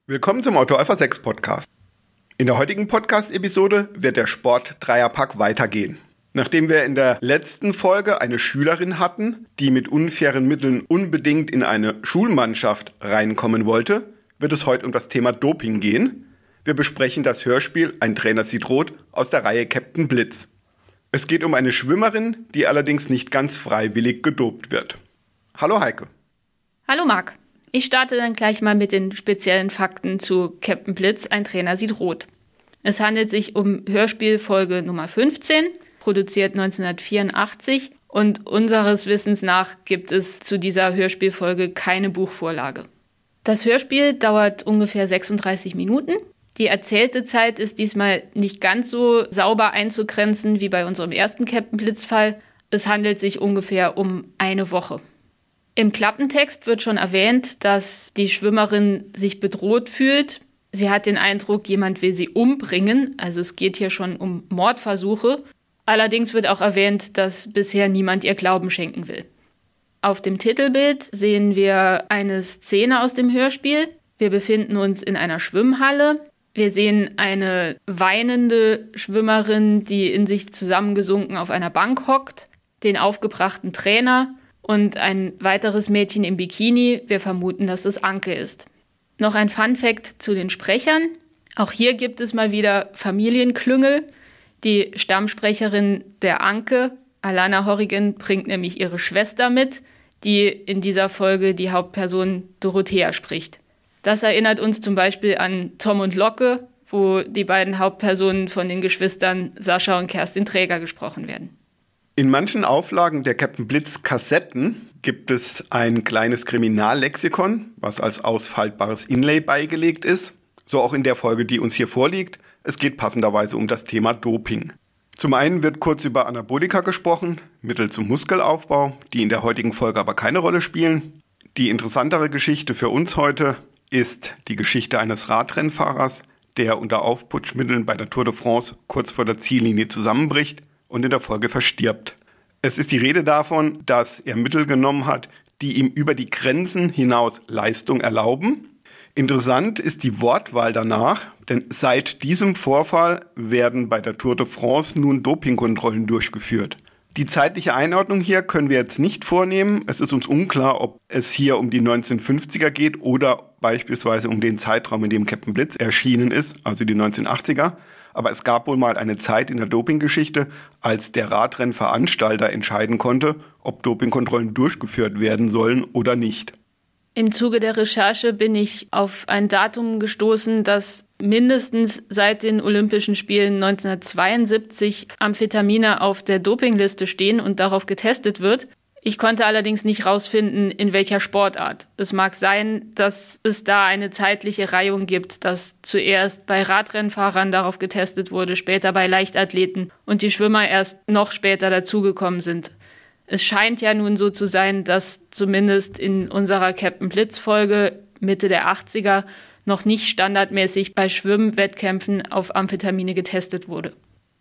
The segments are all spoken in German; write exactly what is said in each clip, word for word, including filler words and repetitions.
Willkommen zum Auto Alpha sechs Podcast. In der heutigen Podcast-Episode wird der Sport-Dreierpack weitergehen. Nachdem wir in der letzten Folge eine Schülerin hatten, die mit unfairen Mitteln unbedingt in eine Schulmannschaft reinkommen wollte, wird es heute um das Thema Doping gehen. Wir besprechen das Hörspiel Ein Trainer sieht rot aus der Reihe Captain Blitz. Es geht um eine Schwimmerin, die allerdings nicht ganz freiwillig gedopt wird. Hallo Heike. Hallo Marc. Ich starte dann gleich mal mit den speziellen Fakten zu Captain Blitz, Ein Trainer sieht rot. Es handelt sich um Hörspielfolge Nummer fünfzehn, produziert neunzehnhundertvierundachtzig, und unseres Wissens nach gibt es zu dieser Hörspielfolge keine Buchvorlage. Das Hörspiel dauert ungefähr sechsunddreißig Minuten. Die erzählte Zeit ist diesmal nicht ganz so sauber einzugrenzen wie bei unserem ersten Captain Blitz-Fall. Es handelt sich ungefähr um eine Woche. Im Klappentext wird schon erwähnt, dass die Schwimmerin sich bedroht fühlt. Sie hat den Eindruck, jemand will sie umbringen. Also es geht hier schon um Mordversuche. Allerdings wird auch erwähnt, dass bisher niemand ihr Glauben schenken will. Auf dem Titelbild sehen wir eine Szene aus dem Hörspiel. Wir befinden uns in einer Schwimmhalle. Wir sehen eine weinende Schwimmerin, die in sich zusammengesunken auf einer Bank hockt, den aufgebrachten Trainer und ein weiteres Mädchen im Bikini. Wir vermuten, dass es Anke ist. Noch ein Funfact zu den Sprechern. Auch hier gibt es mal wieder Familienklüngel. Die Stammsprecherin der Anke, Alana Horrigan, bringt nämlich ihre Schwester mit, die in dieser Folge die Hauptperson Dorothea spricht. Das erinnert uns zum Beispiel an Tom und Locke, wo die beiden Hauptpersonen von den Geschwistern Sascha und Kerstin Träger gesprochen werden. In manchen Auflagen der Captain Blitz Kassetten gibt es ein kleines Kriminallexikon, was als ausfaltbares Inlay beigelegt ist. So auch in der Folge, die uns hier vorliegt. Es geht passenderweise um das Thema Doping. Zum einen wird kurz über Anabolika gesprochen, Mittel zum Muskelaufbau, die in der heutigen Folge aber keine Rolle spielen. Die interessantere Geschichte für uns heute ist die Geschichte eines Radrennfahrers, der unter Aufputschmitteln bei der Tour de France kurz vor der Ziellinie zusammenbricht und in der Folge verstirbt. Es ist die Rede davon, dass er Mittel genommen hat, die ihm über die Grenzen hinaus Leistung erlauben. Interessant ist die Wortwahl danach, denn seit diesem Vorfall werden bei der Tour de France nun Dopingkontrollen durchgeführt. Die zeitliche Einordnung hier können wir jetzt nicht vornehmen. Es ist uns unklar, ob es hier um die neunzehnhundertfünfziger geht oder beispielsweise um den Zeitraum, in dem Captain Blitz erschienen ist, also die neunzehnhundertachtziger. Aber es gab wohl mal eine Zeit in der Dopinggeschichte, als der Radrennveranstalter entscheiden konnte, ob Dopingkontrollen durchgeführt werden sollen oder nicht. Im Zuge der Recherche bin ich auf ein Datum gestoßen, dass mindestens seit den Olympischen Spielen neunzehnhundertzweiundsiebzig Amphetamine auf der Dopingliste stehen und darauf getestet wird. Ich konnte allerdings nicht herausfinden, in welcher Sportart. Es mag sein, dass es da eine zeitliche Reihung gibt, dass zuerst bei Radrennfahrern darauf getestet wurde, später bei Leichtathleten und die Schwimmer erst noch später dazugekommen sind. Es scheint ja nun so zu sein, dass zumindest in unserer Captain Blitz-Folge Mitte der achtziger noch nicht standardmäßig bei Schwimmwettkämpfen auf Amphetamine getestet wurde.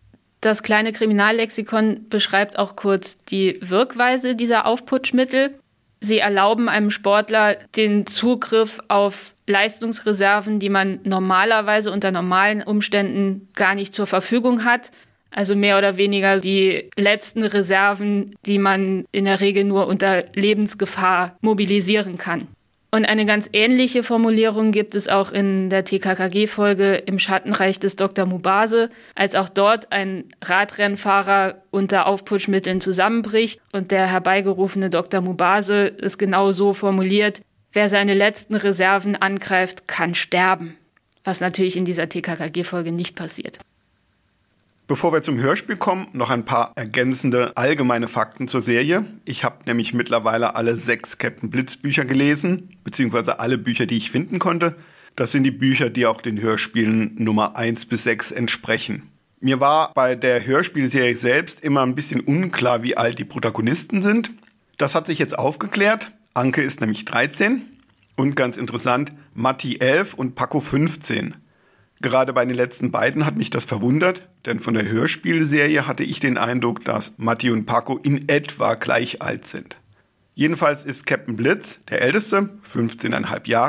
Das kleine Kriminallexikon beschreibt auch kurz die Wirkweise dieser Aufputschmittel. Sie erlauben einem Sportler den Zugriff auf Leistungsreserven, die man normalerweise unter normalen Umständen gar nicht zur Verfügung hat. Also mehr oder weniger die letzten Reserven, die man in der Regel nur unter Lebensgefahr mobilisieren kann. Und eine ganz ähnliche Formulierung gibt es auch in der T K K G-Folge Im Schattenreich des Doktor Mubase, als auch dort ein Radrennfahrer unter Aufputschmitteln zusammenbricht und der herbeigerufene Doktor Mubase es genau so formuliert: Wer seine letzten Reserven angreift, kann sterben. Was natürlich in dieser T K K G-Folge nicht passiert. Bevor wir zum Hörspiel kommen, noch ein paar ergänzende allgemeine Fakten zur Serie. Ich habe nämlich mittlerweile alle sechs Captain Blitz Bücher gelesen, beziehungsweise alle Bücher, die ich finden konnte. Das sind die Bücher, die auch den Hörspielen Nummer eins bis sechs entsprechen. Mir war bei der Hörspielserie selbst immer ein bisschen unklar, wie alt die Protagonisten sind. Das hat sich jetzt aufgeklärt. Anke ist nämlich dreizehn und ganz interessant, Matti elf und Paco fünfzehn. Gerade bei den letzten beiden hat mich das verwundert, denn von der Hörspielserie hatte ich den Eindruck, dass Matti und Paco in etwa gleich alt sind. Jedenfalls ist Captain Blitz der Älteste, fünfzehn Komma fünf Jahre,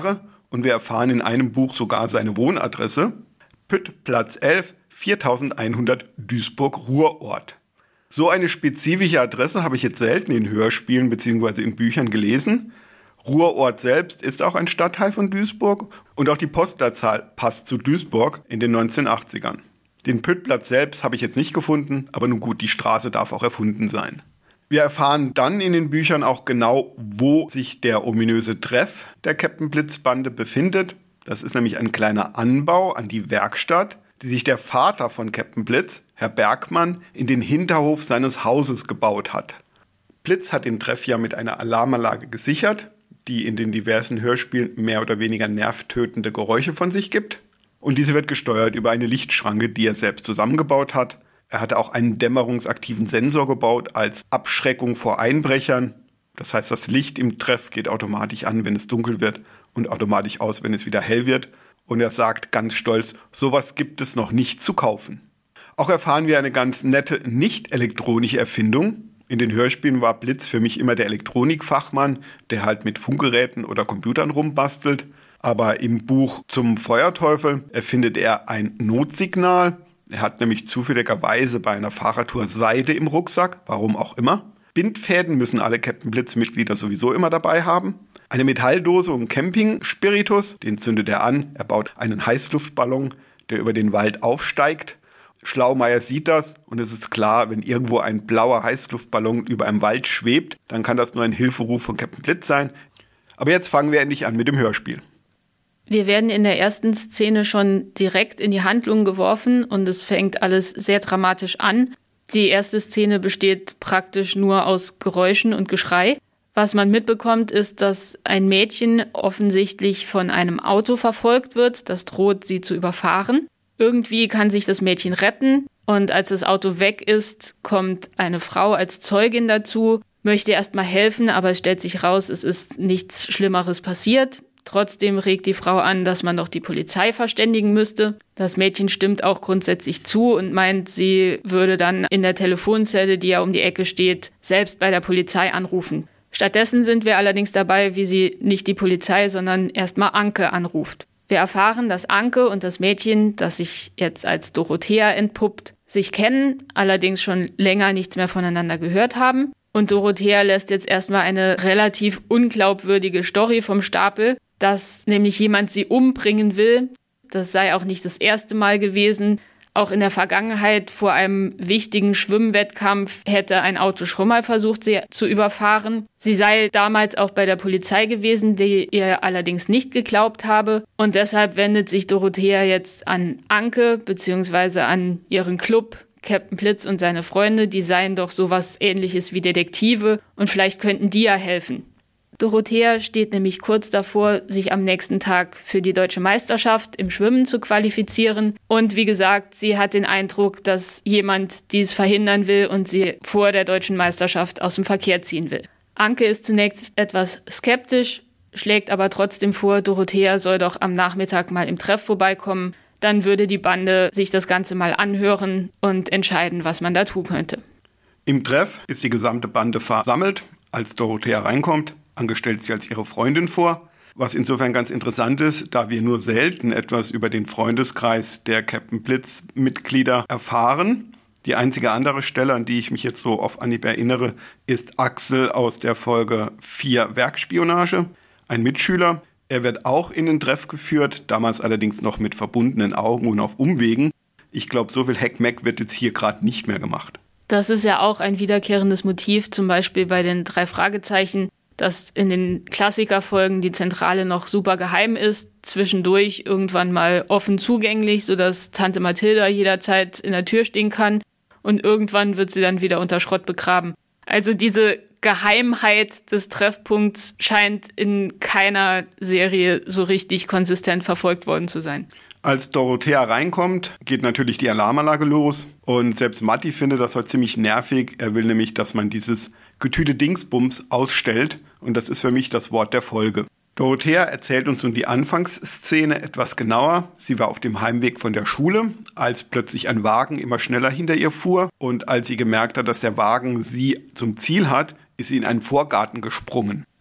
und wir erfahren in einem Buch sogar seine Wohnadresse. Pütt, Platz elf, viertausendeinhundert Duisburg-Ruhrort. So eine spezifische Adresse habe ich jetzt selten in Hörspielen bzw. in Büchern gelesen. Ruhrort selbst ist auch ein Stadtteil von Duisburg und auch die Postleitzahl passt zu Duisburg in den neunzehnhundertachtzigern. Den Püttplatz selbst habe ich jetzt nicht gefunden, aber nun gut, die Straße darf auch erfunden sein. Wir erfahren dann in den Büchern auch genau, wo sich der ominöse Treff der Captain Blitz-Bande befindet. Das ist nämlich ein kleiner Anbau an die Werkstatt, die sich der Vater von Captain Blitz, Herr Bergmann, in den Hinterhof seines Hauses gebaut hat. Blitz hat den Treff ja mit einer Alarmanlage gesichert, die in den diversen Hörspielen mehr oder weniger nervtötende Geräusche von sich gibt. Und diese wird gesteuert über eine Lichtschranke, die er selbst zusammengebaut hat. Er hatte auch einen dämmerungsaktiven Sensor gebaut als Abschreckung vor Einbrechern. Das heißt, das Licht im Treff geht automatisch an, wenn es dunkel wird und automatisch aus, wenn es wieder hell wird. Und er sagt ganz stolz, sowas gibt es noch nicht zu kaufen. Auch erfahren wir eine ganz nette, nicht elektronische Erfindung. In den Hörspielen war Blitz für mich immer der Elektronikfachmann, der halt mit Funkgeräten oder Computern rumbastelt. Aber im Buch zum Feuerteufel erfindet er ein Notsignal. Er hat nämlich zufälligerweise bei einer Fahrradtour Seide im Rucksack, warum auch immer. Bindfäden müssen alle Captain Blitz-Mitglieder sowieso immer dabei haben. Eine Metalldose und Camping-Spiritus, den zündet er an. Er baut einen Heißluftballon, der über den Wald aufsteigt. Schlaumeier sieht das und es ist klar, wenn irgendwo ein blauer Heißluftballon über einem Wald schwebt, dann kann das nur ein Hilferuf von Captain Blitz sein. Aber jetzt fangen wir endlich an mit dem Hörspiel. Wir werden in der ersten Szene schon direkt in die Handlung geworfen und es fängt alles sehr dramatisch an. Die erste Szene besteht praktisch nur aus Geräuschen und Geschrei. Was man mitbekommt, ist, dass ein Mädchen offensichtlich von einem Auto verfolgt wird, das droht, sie zu überfahren. Irgendwie kann sich das Mädchen retten und als das Auto weg ist, kommt eine Frau als Zeugin dazu, möchte erstmal helfen, aber es stellt sich raus, es ist nichts Schlimmeres passiert. Trotzdem regt die Frau an, dass man doch die Polizei verständigen müsste. Das Mädchen stimmt auch grundsätzlich zu und meint, sie würde dann in der Telefonzelle, die ja um die Ecke steht, selbst bei der Polizei anrufen. Stattdessen sind wir allerdings dabei, wie sie nicht die Polizei, sondern erstmal Anke anruft. Wir erfahren, dass Anke und das Mädchen, das sich jetzt als Dorothea entpuppt, sich kennen, allerdings schon länger nichts mehr voneinander gehört haben. Und Dorothea lässt jetzt erstmal eine relativ unglaubwürdige Story vom Stapel, dass nämlich jemand sie umbringen will. Das sei auch nicht das erste Mal gewesen. Auch in der Vergangenheit vor einem wichtigen Schwimmwettkampf hätte ein Auto schon mal versucht, sie zu überfahren. Sie sei damals auch bei der Polizei gewesen, die ihr allerdings nicht geglaubt habe. Und deshalb wendet sich Dorothea jetzt an Anke bzw. an ihren Club, Captain Blitz und seine Freunde. Die seien doch sowas Ähnliches wie Detektive und vielleicht könnten die ja helfen. Dorothea steht nämlich kurz davor, sich am nächsten Tag für die deutsche Meisterschaft im Schwimmen zu qualifizieren. Und wie gesagt, sie hat den Eindruck, dass jemand dies verhindern will und sie vor der deutschen Meisterschaft aus dem Verkehr ziehen will. Anke ist zunächst etwas skeptisch, schlägt aber trotzdem vor, Dorothea soll doch am Nachmittag mal im Treff vorbeikommen. Dann würde die Bande sich das Ganze mal anhören und entscheiden, was man da tun könnte. Im Treff ist die gesamte Bande versammelt, als Dorothea reinkommt. Anke stellt sie als ihre Freundin vor, was insofern ganz interessant ist, da wir nur selten etwas über den Freundeskreis der Captain Blitz-Mitglieder erfahren. Die einzige andere Stelle, an die ich mich jetzt so auf Anhieb erinnere, ist Axel aus der Folge vier Werkspionage, ein Mitschüler. Er wird auch in den Treff geführt, damals allerdings noch mit verbundenen Augen und auf Umwegen. Ich glaube, so viel Heckmeck wird jetzt hier gerade nicht mehr gemacht. Das ist ja auch ein wiederkehrendes Motiv, zum Beispiel bei den drei Fragezeichen, dass in den Klassikerfolgen die Zentrale noch super geheim ist, zwischendurch irgendwann mal offen zugänglich, sodass Tante Mathilda jederzeit in der Tür stehen kann und irgendwann wird sie dann wieder unter Schrott begraben. Also diese Geheimheit des Treffpunkts scheint in keiner Serie so richtig konsistent verfolgt worden zu sein. Als Dorothea reinkommt, geht natürlich die Alarmanlage los und selbst Matti findet das heute ziemlich nervig. Er will nämlich, dass man dieses Getüte Dingsbums ausstellt und das ist für mich das Wort der Folge. Dorothea erzählt uns nun die Anfangsszene etwas genauer. Sie war auf dem Heimweg von der Schule, als plötzlich ein Wagen immer schneller hinter ihr fuhr und als sie gemerkt hat, dass der Wagen sie zum Ziel hat, ist sie in einen Vorgarten gesprungen.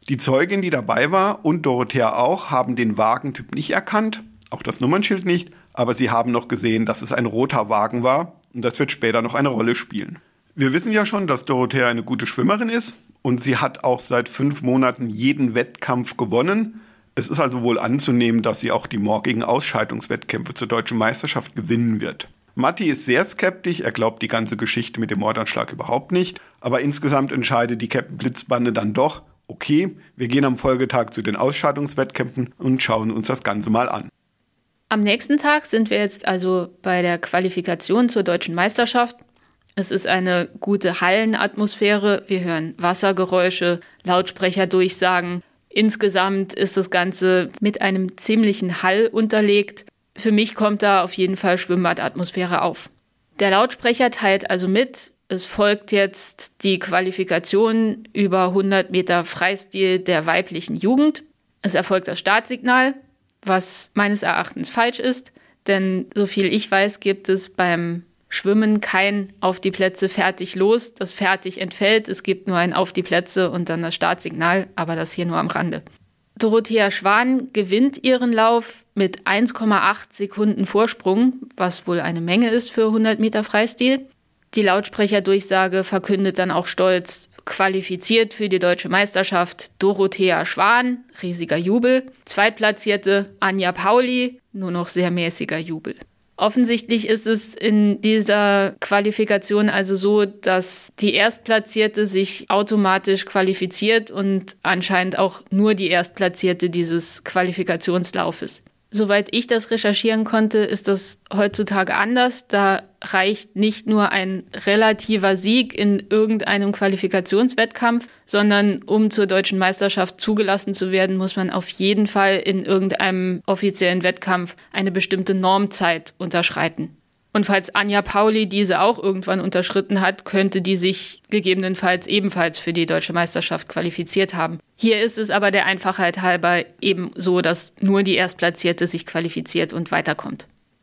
Die Zeugin, die dabei war, und Dorothea auch, haben den Wagentyp nicht erkannt, auch das Nummernschild nicht, aber sie haben noch gesehen, dass es ein roter Wagen war und das wird später noch eine Rolle spielen. Wir wissen ja schon, dass Dorothea eine gute Schwimmerin ist und sie hat auch seit fünf Monaten jeden Wettkampf gewonnen. Es ist also wohl anzunehmen, dass sie auch die morgigen Ausscheidungswettkämpfe zur deutschen Meisterschaft gewinnen wird. Matti ist sehr skeptisch, er glaubt die ganze Geschichte mit dem Mordanschlag überhaupt nicht, aber insgesamt entscheidet die Captain Blitzbande dann doch, okay, wir gehen am Folgetag zu den Ausscheidungswettkämpfen und schauen uns das Ganze mal an. Am nächsten Tag sind wir jetzt also bei der Qualifikation zur deutschen Meisterschaft. Es ist eine gute Hallenatmosphäre, wir hören Wassergeräusche, Lautsprecherdurchsagen. Insgesamt ist das Ganze mit einem ziemlichen Hall unterlegt. Für mich kommt da auf jeden Fall Schwimmbadatmosphäre auf. Der Lautsprecher teilt also mit, es folgt jetzt die Qualifikation über hundert Meter Freistil der weiblichen Jugend. Es erfolgt das Startsignal, was meines Erachtens falsch ist, denn soviel ich weiß, gibt es beim Schwimmen kein auf die Plätze fertig los, das fertig entfällt. Es gibt nur ein auf die Plätze und dann das Startsignal, aber das hier nur am Rande. Dorothea Schwan gewinnt ihren Lauf mit eins Komma acht Sekunden Vorsprung, was wohl eine Menge ist für hundert Meter Freistil. Die Lautsprecherdurchsage verkündet dann auch stolz, qualifiziert für die deutsche Meisterschaft Dorothea Schwan, riesiger Jubel. Zweitplatzierte Anja Pauli, nur noch sehr mäßiger Jubel. Offensichtlich ist es in dieser Qualifikation also so, dass die Erstplatzierte sich automatisch qualifiziert und anscheinend auch nur die Erstplatzierte dieses Qualifikationslaufes. Soweit ich das recherchieren konnte, ist das heutzutage anders. Da reicht nicht nur ein relativer Sieg in irgendeinem Qualifikationswettkampf, sondern um zur deutschen Meisterschaft zugelassen zu werden, muss man auf jeden Fall in irgendeinem offiziellen Wettkampf eine bestimmte Normzeit unterschreiten. Und falls Anja Pauli diese auch irgendwann unterschritten hat, könnte die sich gegebenenfalls ebenfalls für die deutsche Meisterschaft qualifiziert haben. Hier ist es aber der Einfachheit halber eben so, dass nur die Erstplatzierte sich qualifiziert und weiterkommt.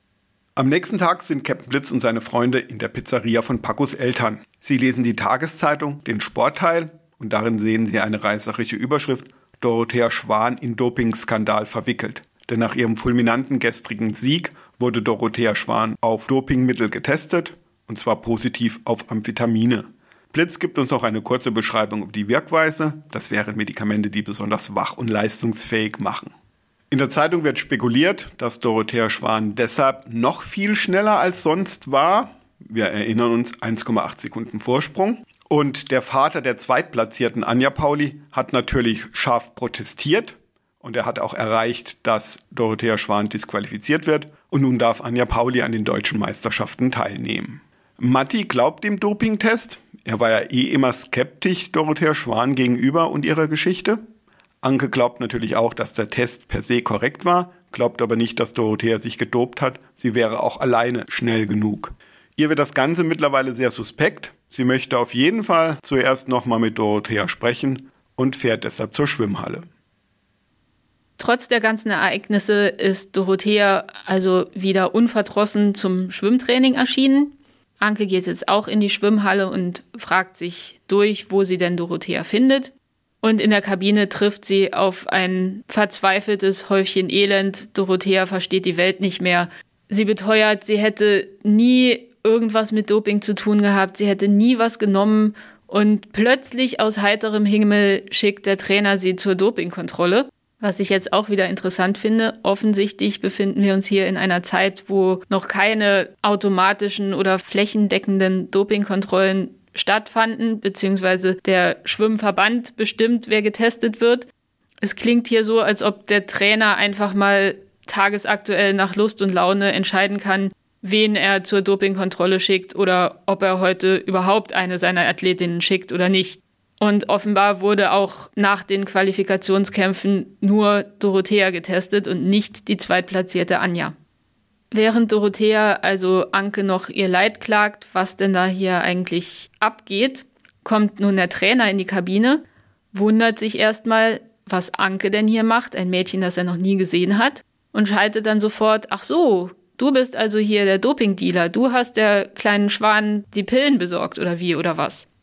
Am nächsten Tag sind Captain Blitz und seine Freunde in der Pizzeria von Pacos Eltern. Sie lesen die Tageszeitung, den Sportteil, und darin sehen sie eine reißerische Überschrift: Dorothea Schwan in Dopingskandal verwickelt. Denn nach ihrem fulminanten gestrigen Sieg wurde Dorothea Schwan auf Dopingmittel getestet, und zwar positiv auf Amphetamine. Blitz gibt uns noch eine kurze Beschreibung über die Wirkweise. Das wären Medikamente, die besonders wach und leistungsfähig machen. In der Zeitung wird spekuliert, dass Dorothea Schwan deshalb noch viel schneller als sonst war. Wir erinnern uns, eins Komma acht Sekunden Vorsprung. Und der Vater der Zweitplatzierten, Anja Pauli, hat natürlich scharf protestiert. Und er hat auch erreicht, dass Dorothea Schwan disqualifiziert wird. Und nun darf Anja Pauli an den deutschen Meisterschaften teilnehmen. Matti glaubt dem Dopingtest. Er war ja eh immer skeptisch Dorothea Schwan gegenüber und ihrer Geschichte. Anke glaubt natürlich auch, dass der Test per se korrekt war, glaubt aber nicht, dass Dorothea sich gedopt hat. Sie wäre auch alleine schnell genug. Ihr wird das Ganze mittlerweile sehr suspekt. Sie möchte auf jeden Fall zuerst nochmal mit Dorothea sprechen und fährt deshalb zur Schwimmhalle. Trotz der ganzen Ereignisse ist Dorothea also wieder unverdrossen zum Schwimmtraining erschienen. Anke geht jetzt auch in die Schwimmhalle und fragt sich durch, wo sie denn Dorothea findet. Und in der Kabine trifft sie auf ein verzweifeltes Häufchen Elend. Dorothea versteht die Welt nicht mehr. Sie beteuert, sie hätte nie irgendwas mit Doping zu tun gehabt. Sie hätte nie was genommen. Und plötzlich aus heiterem Himmel schickt der Trainer sie zur Dopingkontrolle. Was ich jetzt auch wieder interessant finde, offensichtlich befinden wir uns hier in einer Zeit, wo noch keine automatischen oder flächendeckenden Dopingkontrollen stattfanden, beziehungsweise der Schwimmverband bestimmt, wer getestet wird. Es klingt hier so, als ob der Trainer einfach mal tagesaktuell nach Lust und Laune entscheiden kann, wen er zur Dopingkontrolle schickt oder ob er heute überhaupt eine seiner Athletinnen schickt oder nicht. Und offenbar wurde auch nach den Qualifikationskämpfen nur Dorothea getestet und nicht die zweitplatzierte Anja. Während Dorothea also Anke noch ihr Leid klagt, was denn da hier eigentlich abgeht, kommt nun der Trainer in die Kabine, wundert sich erstmal, was Anke denn hier macht, ein Mädchen, das er noch nie gesehen hat, und schaltet dann sofort: Ach so, du bist also hier der Dopingdealer, du hast der kleinen Schwan die Pillen besorgt oder wie oder was?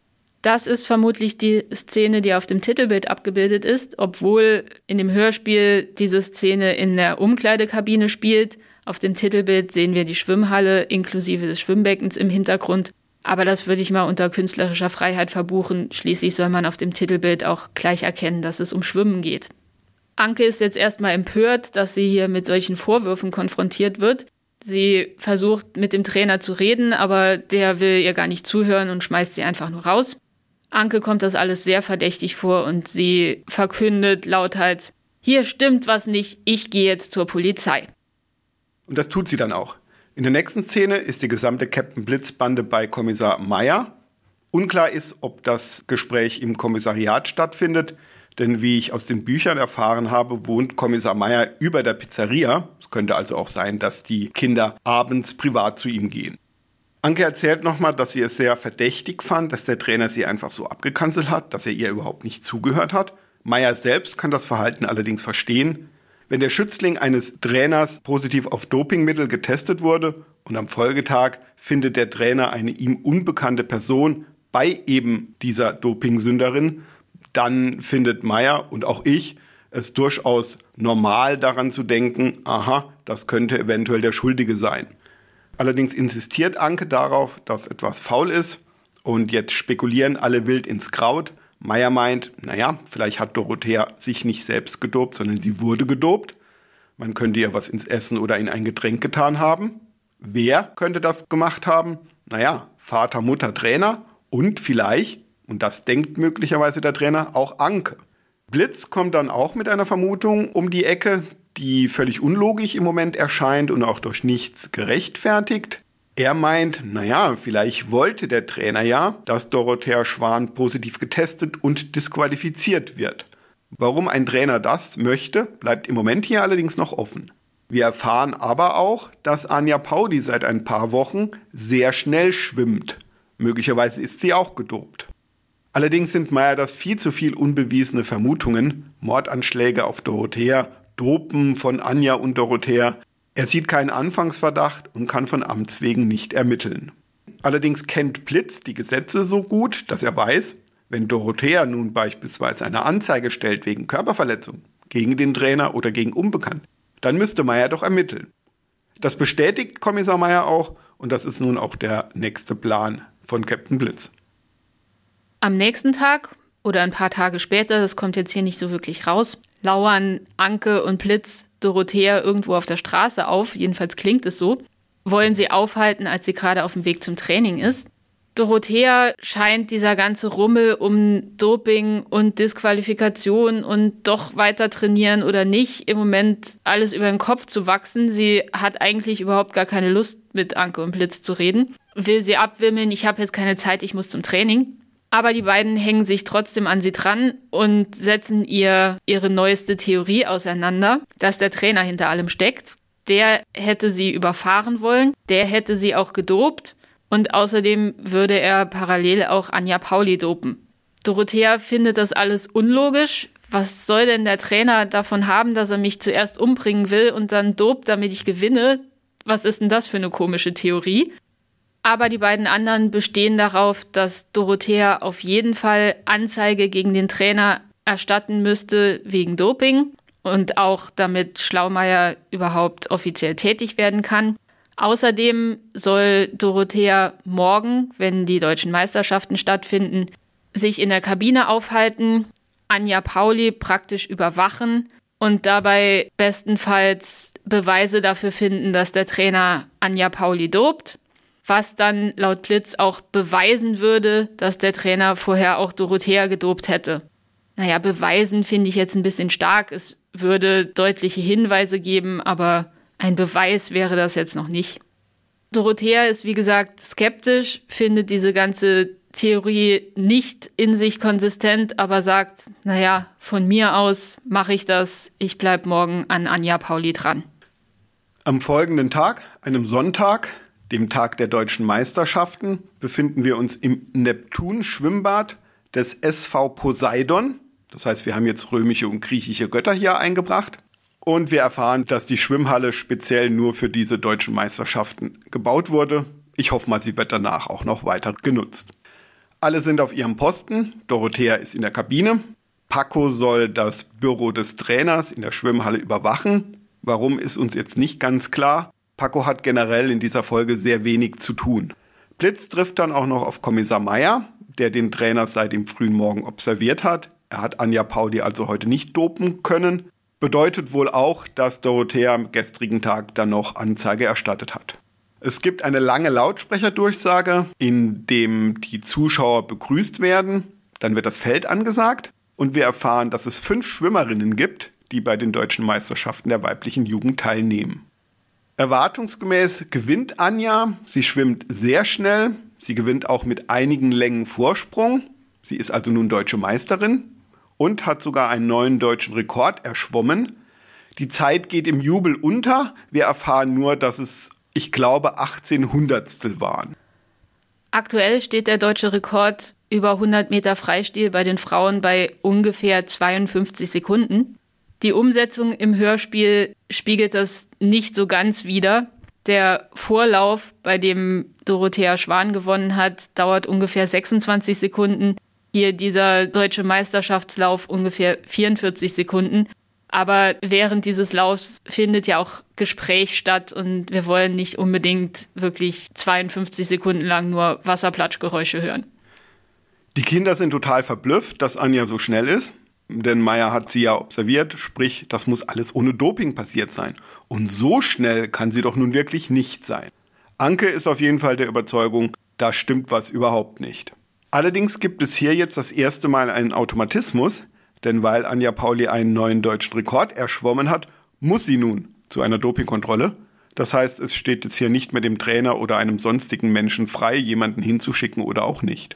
Das ist vermutlich die Szene, die auf dem Titelbild abgebildet ist, obwohl in dem Hörspiel diese Szene in der Umkleidekabine spielt. Auf dem Titelbild sehen wir die Schwimmhalle inklusive des Schwimmbeckens im Hintergrund. Aber das würde ich mal unter künstlerischer Freiheit verbuchen. Schließlich soll man auf dem Titelbild auch gleich erkennen, dass es um Schwimmen geht. Anke ist jetzt erstmal empört, dass sie hier mit solchen Vorwürfen konfrontiert wird. Sie versucht mit dem Trainer zu reden, aber der will ihr gar nicht zuhören und schmeißt sie einfach nur raus. Anke kommt das alles sehr verdächtig vor und sie verkündet lauthals: Hier stimmt was nicht, ich gehe jetzt zur Polizei. Und das tut sie dann auch. In der nächsten Szene ist die gesamte Captain Blitz-Bande bei Kommissar Meyer. Unklar ist, ob das Gespräch im Kommissariat stattfindet, denn wie ich aus den Büchern erfahren habe, wohnt Kommissar Meyer über der Pizzeria. Es könnte also auch sein, dass die Kinder abends privat zu ihm gehen. Anke erzählt nochmal, dass sie es sehr verdächtig fand, dass der Trainer sie einfach so abgekanzelt hat, dass er ihr überhaupt nicht zugehört hat. Meyer selbst kann das Verhalten allerdings verstehen. Wenn der Schützling eines Trainers positiv auf Dopingmittel getestet wurde und am Folgetag findet der Trainer eine ihm unbekannte Person bei eben dieser Dopingsünderin, dann findet Meyer und auch ich es durchaus normal daran zu denken, aha, das könnte eventuell der Schuldige sein. Allerdings insistiert Anke darauf, dass etwas faul ist und jetzt spekulieren alle wild ins Kraut. Meyer meint, naja, vielleicht hat Dorothea sich nicht selbst gedopt, sondern sie wurde gedopt. Man könnte ihr was ins Essen oder in ein Getränk getan haben. Wer könnte das gemacht haben? Naja, Vater, Mutter, Trainer und vielleicht, und das denkt möglicherweise der Trainer, auch Anke. Blitz kommt dann auch mit einer Vermutung um die Ecke, die völlig unlogisch im Moment erscheint und auch durch nichts gerechtfertigt. Er meint, naja, vielleicht wollte der Trainer ja, dass Dorothea Schwan positiv getestet und disqualifiziert wird. Warum ein Trainer das möchte, bleibt im Moment hier allerdings noch offen. Wir erfahren aber auch, dass Anja Pauli seit ein paar Wochen sehr schnell schwimmt. Möglicherweise ist sie auch gedopt. Allerdings sind Meyer das viel zu viel unbewiesene Vermutungen, Mordanschläge auf Dorothea, Dopen von Anja und Dorothea. Er sieht keinen Anfangsverdacht und kann von Amts wegen nicht ermitteln. Allerdings kennt Blitz die Gesetze so gut, dass er weiß, wenn Dorothea nun beispielsweise eine Anzeige stellt wegen Körperverletzung gegen den Trainer oder gegen Unbekannt, dann müsste Meyer doch ermitteln. Das bestätigt Kommissar Meyer auch und das ist nun auch der nächste Plan von Captain Blitz. Am nächsten Tag oder ein paar Tage später, das kommt jetzt hier nicht so wirklich raus, lauern Anke und Blitz Dorothea irgendwo auf der Straße auf, jedenfalls klingt es so, wollen sie aufhalten, als sie gerade auf dem Weg zum Training ist. Dorothea scheint dieser ganze Rummel um Doping und Disqualifikation und doch weiter trainieren oder nicht im Moment alles über den Kopf zu wachsen. Sie hat eigentlich überhaupt gar keine Lust, mit Anke und Blitz zu reden. Will sie abwimmeln, ich habe jetzt keine Zeit, ich muss zum Training. Aber die beiden hängen sich trotzdem an sie dran und setzen ihr ihre neueste Theorie auseinander, dass der Trainer hinter allem steckt. Der hätte sie überfahren wollen, der hätte sie auch gedopt und außerdem würde er parallel auch Anja Pauli dopen. Dorothea findet das alles unlogisch. Was soll denn der Trainer davon haben, dass er mich zuerst umbringen will und dann dopt, damit ich gewinne? Was ist denn das für eine komische Theorie? Aber die beiden anderen bestehen darauf, dass Dorothea auf jeden Fall Anzeige gegen den Trainer erstatten müsste wegen Doping und auch damit Schlaumeier überhaupt offiziell tätig werden kann. Außerdem soll Dorothea morgen, wenn die deutschen Meisterschaften stattfinden, sich in der Kabine aufhalten, Anja Pauli praktisch überwachen und dabei bestenfalls Beweise dafür finden, dass der Trainer Anja Pauli dopt. Was dann laut Blitz auch beweisen würde, dass der Trainer vorher auch Dorothea gedopt hätte. Naja, beweisen finde ich jetzt ein bisschen stark. Es würde deutliche Hinweise geben, aber ein Beweis wäre das jetzt noch nicht. Dorothea ist, wie gesagt, skeptisch, findet diese ganze Theorie nicht in sich konsistent, aber sagt, naja, von mir aus mache ich das, ich bleibe morgen an Anja Pauli dran. Am folgenden Tag, einem Sonntag, dem Tag der deutschen Meisterschaften, befinden wir uns im Neptun-Schwimmbad des S V Poseidon. Das heißt, wir haben jetzt römische und griechische Götter hier eingebracht. Und wir erfahren, dass die Schwimmhalle speziell nur für diese deutschen Meisterschaften gebaut wurde. Ich hoffe mal, sie wird danach auch noch weiter genutzt. Alle sind auf ihrem Posten. Dorothea ist in der Kabine. Paco soll das Büro des Trainers in der Schwimmhalle überwachen. Warum, ist uns jetzt nicht ganz klar. Paco hat generell in dieser Folge sehr wenig zu tun. Blitz trifft dann auch noch auf Kommissar Meyer, der den Trainer seit dem frühen Morgen observiert hat. Er hat Anja Pauli also heute nicht dopen können. Bedeutet wohl auch, dass Dorothea am gestrigen Tag dann noch Anzeige erstattet hat. Es gibt eine lange Lautsprecherdurchsage, in dem die Zuschauer begrüßt werden. Dann wird das Feld angesagt und wir erfahren, dass es fünf Schwimmerinnen gibt, die bei den deutschen Meisterschaften der weiblichen Jugend teilnehmen. Erwartungsgemäß gewinnt Anja. Sie schwimmt sehr schnell. Sie gewinnt auch mit einigen Längen Vorsprung. Sie ist also nun deutsche Meisterin und hat sogar einen neuen deutschen Rekord erschwommen. Die Zeit geht im Jubel unter. Wir erfahren nur, dass es, ich glaube, achtzehn Hundertstel waren. Aktuell steht der deutsche Rekord über hundert Meter Freistil bei den Frauen bei ungefähr zweiundfünfzig Sekunden. Die Umsetzung im Hörspiel spiegelt das nicht so ganz wider. Der Vorlauf, bei dem Dorothea Schwan gewonnen hat, dauert ungefähr sechsundzwanzig Sekunden. Hier dieser deutsche Meisterschaftslauf ungefähr vierundvierzig Sekunden. Aber während dieses Laufs findet ja auch Gespräch statt und wir wollen nicht unbedingt wirklich zweiundfünfzig Sekunden lang nur Wasserplatschgeräusche hören. Die Kinder sind total verblüfft, dass Anja so schnell ist. Denn Meyer hat sie ja observiert, sprich, das muss alles ohne Doping passiert sein. Und so schnell kann sie doch nun wirklich nicht sein. Anke ist auf jeden Fall der Überzeugung, da stimmt was überhaupt nicht. Allerdings gibt es hier jetzt das erste Mal einen Automatismus, denn weil Anja Pauli einen neuen deutschen Rekord erschwommen hat, muss sie nun zu einer Dopingkontrolle. Das heißt, es steht jetzt hier nicht mehr dem Trainer oder einem sonstigen Menschen frei, jemanden hinzuschicken oder auch nicht.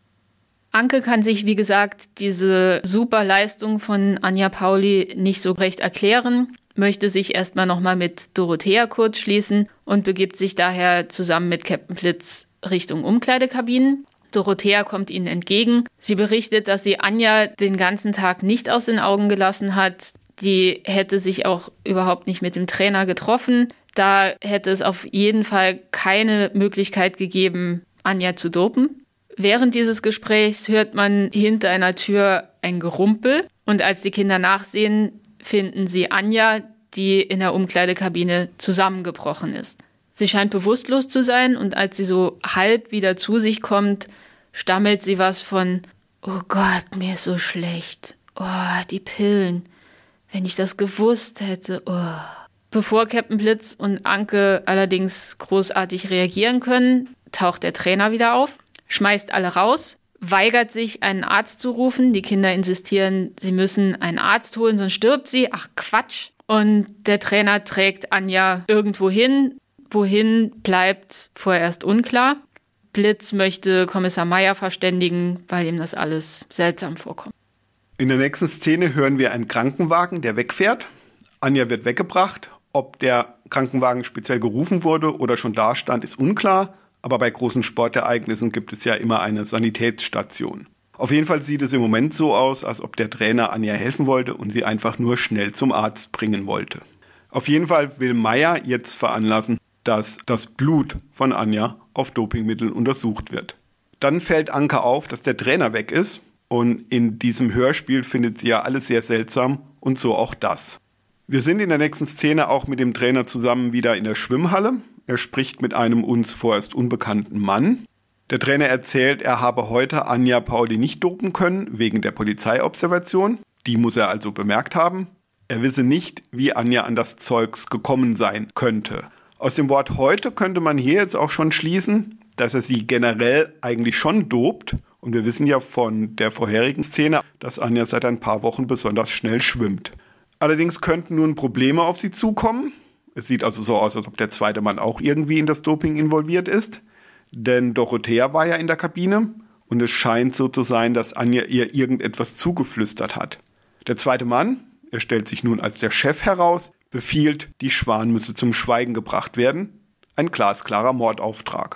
Anke kann sich, wie gesagt, diese super Leistung von Anja Pauli nicht so recht erklären, möchte sich erstmal nochmal mit Dorothea kurz schließen und begibt sich daher zusammen mit Captain Blitz Richtung Umkleidekabinen. Dorothea kommt ihnen entgegen. Sie berichtet, dass sie Anja den ganzen Tag nicht aus den Augen gelassen hat. Die hätte sich auch überhaupt nicht mit dem Trainer getroffen. Da hätte es auf jeden Fall keine Möglichkeit gegeben, Anja zu dopen. Während dieses Gesprächs hört man hinter einer Tür ein Gerumpel und als die Kinder nachsehen, finden sie Anja, die in der Umkleidekabine zusammengebrochen ist. Sie scheint bewusstlos zu sein und als sie so halb wieder zu sich kommt, stammelt sie was von „Oh Gott, mir ist so schlecht. Oh, die Pillen. Wenn ich das gewusst hätte. Oh." Bevor Captain Blitz und Anke allerdings großartig reagieren können, taucht der Trainer wieder auf, schmeißt alle raus, weigert sich, einen Arzt zu rufen. Die Kinder insistieren, sie müssen einen Arzt holen, sonst stirbt sie. Ach Quatsch. Und der Trainer trägt Anja irgendwo hin. Wohin bleibt vorerst unklar. Blitz möchte Kommissar Meyer verständigen, weil ihm das alles seltsam vorkommt. In der nächsten Szene hören wir einen Krankenwagen, der wegfährt. Anja wird weggebracht. Ob der Krankenwagen speziell gerufen wurde oder schon da stand, ist unklar. Aber bei großen Sportereignissen gibt es ja immer eine Sanitätsstation. Auf jeden Fall sieht es im Moment so aus, als ob der Trainer Anja helfen wollte und sie einfach nur schnell zum Arzt bringen wollte. Auf jeden Fall will Meyer jetzt veranlassen, dass das Blut von Anja auf Dopingmittel untersucht wird. Dann fällt Anke auf, dass der Trainer weg ist und in diesem Hörspiel findet sie ja alles sehr seltsam und so auch das. Wir sind in der nächsten Szene auch mit dem Trainer zusammen wieder in der Schwimmhalle. Er spricht mit einem uns vorerst unbekannten Mann. Der Trainer erzählt, er habe heute Anja Pauli nicht dopen können wegen der Polizeiobservation. Die muss er also bemerkt haben. Er wisse nicht, wie Anja an das Zeugs gekommen sein könnte. Aus dem Wort heute könnte man hier jetzt auch schon schließen, dass er sie generell eigentlich schon dopt. Und wir wissen ja von der vorherigen Szene, dass Anja seit ein paar Wochen besonders schnell schwimmt. Allerdings könnten nun Probleme auf sie zukommen. Es sieht also so aus, als ob der zweite Mann auch irgendwie in das Doping involviert ist. Denn Dorothea war ja in der Kabine und es scheint so zu sein, dass Anja ihr irgendetwas zugeflüstert hat. Der zweite Mann, er stellt sich nun als der Chef heraus, befiehlt, die Schwan müsse zum Schweigen gebracht werden. Ein glasklarer Mordauftrag.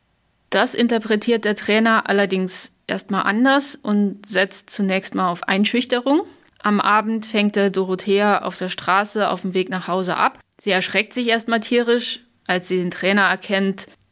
Das interpretiert der Trainer allerdings erstmal anders und setzt zunächst mal auf Einschüchterung. Am Abend fängt er Dorothea auf der Straße auf dem Weg nach Hause ab. Sie erschreckt sich erstmal tierisch, als sie den Trainer erkennt,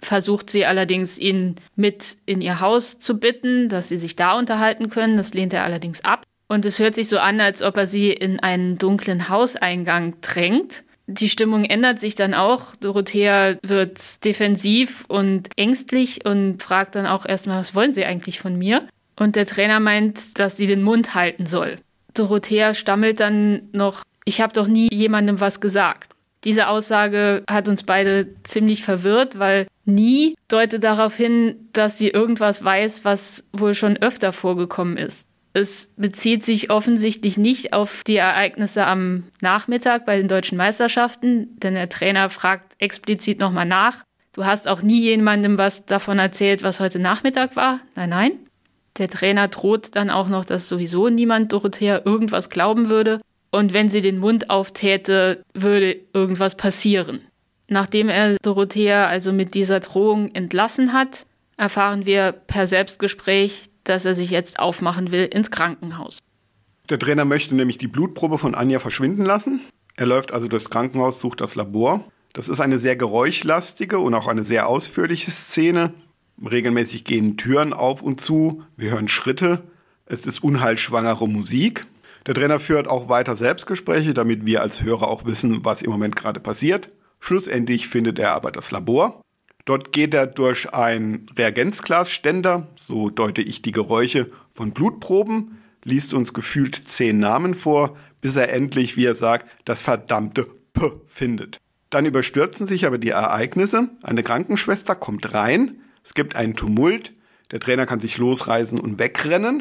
versucht sie allerdings, ihn mit in ihr Haus zu bitten, dass sie sich da unterhalten können. Das lehnt er allerdings ab. Und es hört sich so an, als ob er sie in einen dunklen Hauseingang drängt. Die Stimmung ändert sich dann auch. Dorothea wird defensiv und ängstlich und fragt dann auch erstmal, was wollen Sie eigentlich von mir? Und der Trainer meint, dass sie den Mund halten soll. Dorothea stammelt dann noch, ich habe doch nie jemandem was gesagt. Diese Aussage hat uns beide ziemlich verwirrt, weil nie deutet darauf hin, dass sie irgendwas weiß, was wohl schon öfter vorgekommen ist. Es bezieht sich offensichtlich nicht auf die Ereignisse am Nachmittag bei den deutschen Meisterschaften, denn der Trainer fragt explizit nochmal nach. Du hast auch nie jemandem was davon erzählt, was heute Nachmittag war? Nein, nein. Der Trainer droht dann auch noch, dass sowieso niemand Dorothea irgendwas glauben würde. Und wenn sie den Mund auftäte, würde irgendwas passieren. Nachdem er Dorothea also mit dieser Drohung entlassen hat, erfahren wir per Selbstgespräch, dass er sich jetzt aufmachen will ins Krankenhaus. Der Trainer möchte nämlich die Blutprobe von Anja verschwinden lassen. Er läuft also durchs Krankenhaus, sucht das Labor. Das ist eine sehr geräuschlastige und auch eine sehr ausführliche Szene. Regelmäßig gehen Türen auf und zu, wir hören Schritte. Es ist unheilschwangere Musik. Der Trainer führt auch weiter Selbstgespräche, damit wir als Hörer auch wissen, was im Moment gerade passiert. Schlussendlich findet er aber das Labor. Dort geht er durch einen Reagenzglasständer, so deute ich die Geräusche von Blutproben, liest uns gefühlt zehn Namen vor, bis er endlich, wie er sagt, das verdammte P findet. Dann überstürzen sich aber die Ereignisse. Eine Krankenschwester kommt rein, es gibt einen Tumult, der Trainer kann sich losreißen und wegrennen.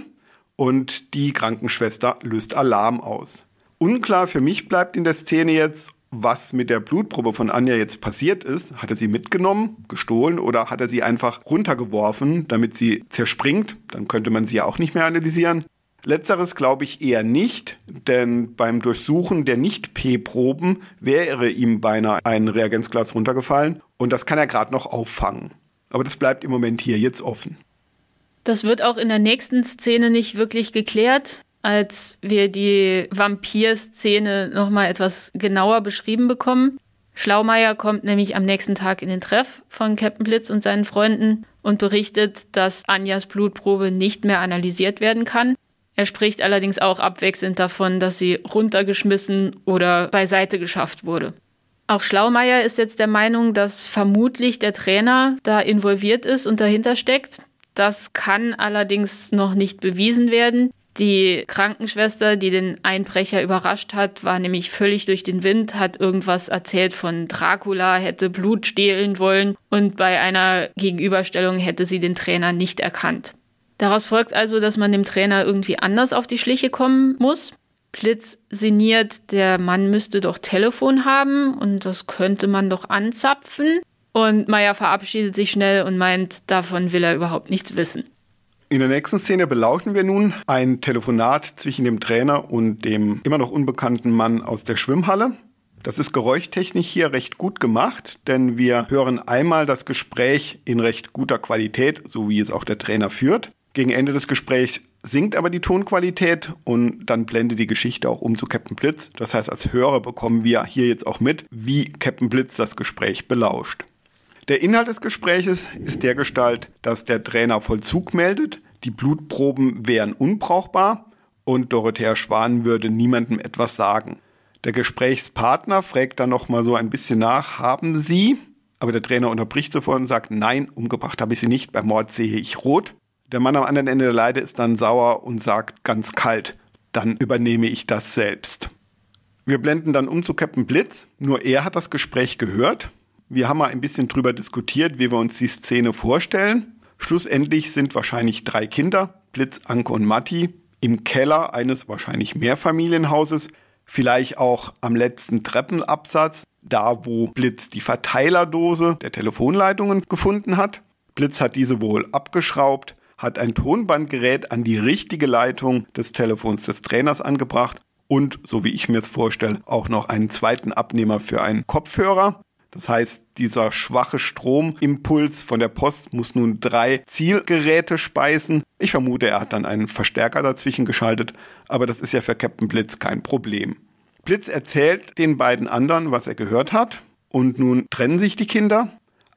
Und die Krankenschwester löst Alarm aus. Unklar für mich bleibt in der Szene jetzt, was mit der Blutprobe von Anja jetzt passiert ist. Hat er sie mitgenommen, gestohlen oder hat er sie einfach runtergeworfen, damit sie zerspringt? Dann könnte man sie ja auch nicht mehr analysieren. Letzteres glaube ich eher nicht, denn beim Durchsuchen der Nicht-P-Proben wäre ihm beinahe ein Reagenzglas runtergefallen und das kann er gerade noch auffangen. Aber das bleibt im Moment hier jetzt offen. Das wird auch in der nächsten Szene nicht wirklich geklärt, als wir die Vampir-Szene nochmal etwas genauer beschrieben bekommen. Schlaumeier kommt nämlich am nächsten Tag in den Treff von Captain Blitz und seinen Freunden und berichtet, dass Anjas Blutprobe nicht mehr analysiert werden kann. Er spricht allerdings auch abwechselnd davon, dass sie runtergeschmissen oder beiseite geschafft wurde. Auch Schlaumeier ist jetzt der Meinung, dass vermutlich der Trainer da involviert ist und dahinter steckt. Das kann allerdings noch nicht bewiesen werden. Die Krankenschwester, die den Einbrecher überrascht hat, war nämlich völlig durch den Wind, hat irgendwas erzählt von Dracula, hätte Blut stehlen wollen und bei einer Gegenüberstellung hätte sie den Trainer nicht erkannt. Daraus folgt also, dass man dem Trainer irgendwie anders auf die Schliche kommen muss. Blitz sinniert, der Mann müsste doch Telefon haben und das könnte man doch anzapfen. Und Meier verabschiedet sich schnell und meint, davon will er überhaupt nichts wissen. In der nächsten Szene belauschen wir nun ein Telefonat zwischen dem Trainer und dem immer noch unbekannten Mann aus der Schwimmhalle. Das ist geräuschtechnisch hier recht gut gemacht, denn wir hören einmal das Gespräch in recht guter Qualität, so wie es auch der Trainer führt. Gegen Ende des Gesprächs sinkt aber die Tonqualität und dann blendet die Geschichte auch um zu Captain Blitz. Das heißt, als Hörer bekommen wir hier jetzt auch mit, wie Captain Blitz das Gespräch belauscht. Der Inhalt des Gespräches ist dergestalt, dass der Trainer Vollzug meldet, die Blutproben wären unbrauchbar und Dorothea Schwan würde niemandem etwas sagen. Der Gesprächspartner fragt dann noch mal so ein bisschen nach, haben Sie? Aber der Trainer unterbricht sofort und sagt, nein, umgebracht habe ich Sie nicht, beim Mord sehe ich rot. Der Mann am anderen Ende der Leine ist dann sauer und sagt ganz kalt, dann übernehme ich das selbst. Wir blenden dann um zu Captain Blitz, nur er hat das Gespräch gehört. Wir haben mal ein bisschen drüber diskutiert, wie wir uns die Szene vorstellen. Schlussendlich sind wahrscheinlich drei Kinder, Blitz, Anke und Matti, im Keller eines wahrscheinlich Mehrfamilienhauses, vielleicht auch am letzten Treppenabsatz, da wo Blitz die Verteilerdose der Telefonleitungen gefunden hat. Blitz hat diese wohl abgeschraubt, hat ein Tonbandgerät an die richtige Leitung des Telefons des Trainers angebracht und, so wie ich mir es vorstelle, auch noch einen zweiten Abnehmer für einen Kopfhörer. Das heißt, dieser schwache Stromimpuls von der Post muss nun drei Zielgeräte speisen. Ich vermute, er hat dann einen Verstärker dazwischen geschaltet, aber das ist ja für Captain Blitz kein Problem. Blitz erzählt den beiden anderen, was er gehört hat und nun trennen sich die Kinder.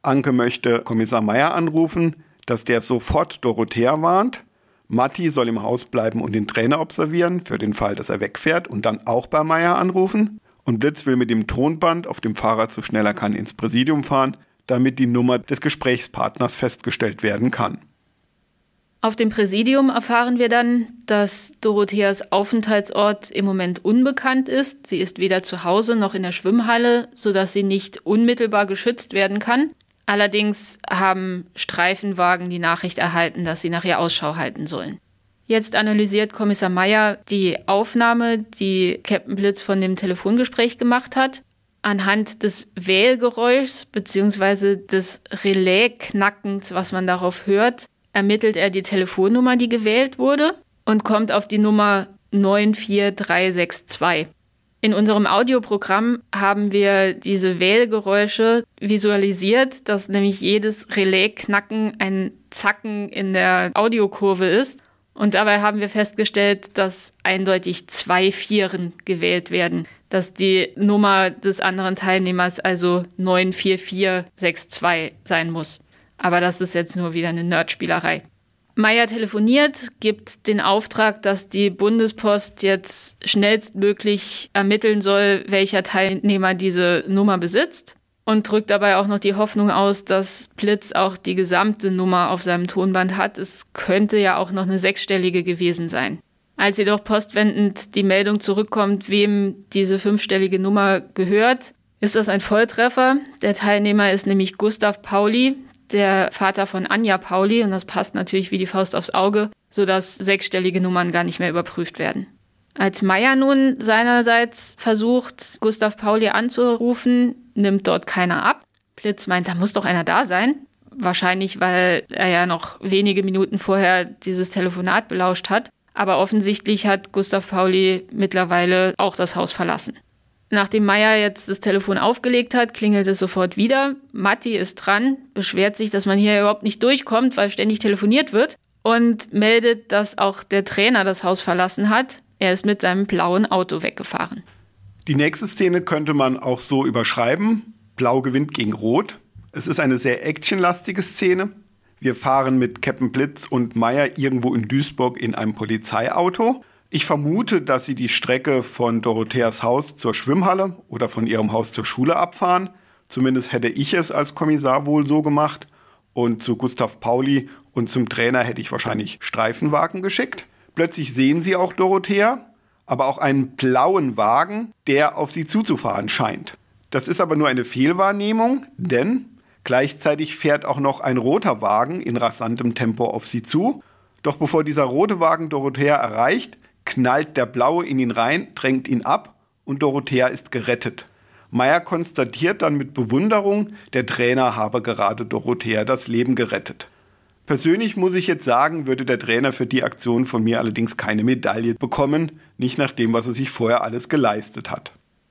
Anke möchte Kommissar Meyer anrufen, dass der sofort Dorothea warnt. Matti soll im Haus bleiben und den Trainer observieren, für den Fall, dass er wegfährt und dann auch bei Meyer anrufen. Und Blitz will mit dem Tonband auf dem Fahrrad, so schnell er kann, ins Präsidium fahren, damit die Nummer des Gesprächspartners festgestellt werden kann. Auf dem Präsidium erfahren wir dann, dass Dorotheas Aufenthaltsort im Moment unbekannt ist. Sie ist weder zu Hause noch in der Schwimmhalle, sodass sie nicht unmittelbar geschützt werden kann. Allerdings haben Streifenwagen die Nachricht erhalten, dass sie nach ihr Ausschau halten sollen. Jetzt analysiert Kommissar Meyer die Aufnahme, die Captain Blitz von dem Telefongespräch gemacht hat. Anhand des Wählgeräuschs bzw. des Relais-Knackens, was man darauf hört, ermittelt er die Telefonnummer, die gewählt wurde, und kommt auf die Nummer neun vier drei sechs zwei. In unserem Audioprogramm haben wir diese Wählgeräusche visualisiert, dass nämlich jedes Relais-Knacken ein Zacken in der Audiokurve ist. Und dabei haben wir festgestellt, dass eindeutig zwei Vieren gewählt werden, dass die Nummer des anderen Teilnehmers also neun vier vier sechs zwei sein muss. Aber das ist jetzt nur wieder eine Nerdspielerei. Meyer telefoniert, gibt den Auftrag, dass die Bundespost jetzt schnellstmöglich ermitteln soll, welcher Teilnehmer diese Nummer besitzt, und drückt dabei auch noch die Hoffnung aus, dass Blitz auch die gesamte Nummer auf seinem Tonband hat. Es könnte ja auch noch eine sechsstellige gewesen sein. Als jedoch postwendend die Meldung zurückkommt, wem diese fünfstellige Nummer gehört, ist das ein Volltreffer. Der Teilnehmer ist nämlich Gustav Pauli, der Vater von Anja Pauli, und das passt natürlich wie die Faust aufs Auge, sodass sechsstellige Nummern gar nicht mehr überprüft werden. Als Meyer nun seinerseits versucht, Gustav Pauli anzurufen, nimmt dort keiner ab. Blitz meint, da muss doch einer da sein. Wahrscheinlich, weil er ja noch wenige Minuten vorher dieses Telefonat belauscht hat. Aber offensichtlich hat Gustav Pauli mittlerweile auch das Haus verlassen. Nachdem Meyer jetzt das Telefon aufgelegt hat, klingelt es sofort wieder. Matti ist dran, beschwert sich, dass man hier überhaupt nicht durchkommt, weil ständig telefoniert wird, und meldet, dass auch der Trainer das Haus verlassen hat. Er ist mit seinem blauen Auto weggefahren. Die nächste Szene könnte man auch so überschreiben. Blau gewinnt gegen Rot. Es ist eine sehr actionlastige Szene. Wir fahren mit Captain Blitz und Meyer irgendwo in Duisburg in einem Polizeiauto. Ich vermute, dass sie die Strecke von Dorotheas Haus zur Schwimmhalle oder von ihrem Haus zur Schule abfahren. Zumindest hätte ich es als Kommissar wohl so gemacht. Und zu Gustav Pauli und zum Trainer hätte ich wahrscheinlich Streifenwagen geschickt. Plötzlich sehen sie auch Dorothea, aber auch einen blauen Wagen, der auf sie zuzufahren scheint. Das ist aber nur eine Fehlwahrnehmung, denn gleichzeitig fährt auch noch ein roter Wagen in rasantem Tempo auf sie zu. Doch bevor dieser rote Wagen Dorothea erreicht, knallt der blaue in ihn rein, drängt ihn ab und Dorothea ist gerettet. Meyer konstatiert dann mit Bewunderung, der Trainer habe gerade Dorothea das Leben gerettet. Persönlich muss ich jetzt sagen, würde der Trainer für die Aktion von mir allerdings keine Medaille bekommen, nicht nach dem, was er sich vorher alles geleistet hat.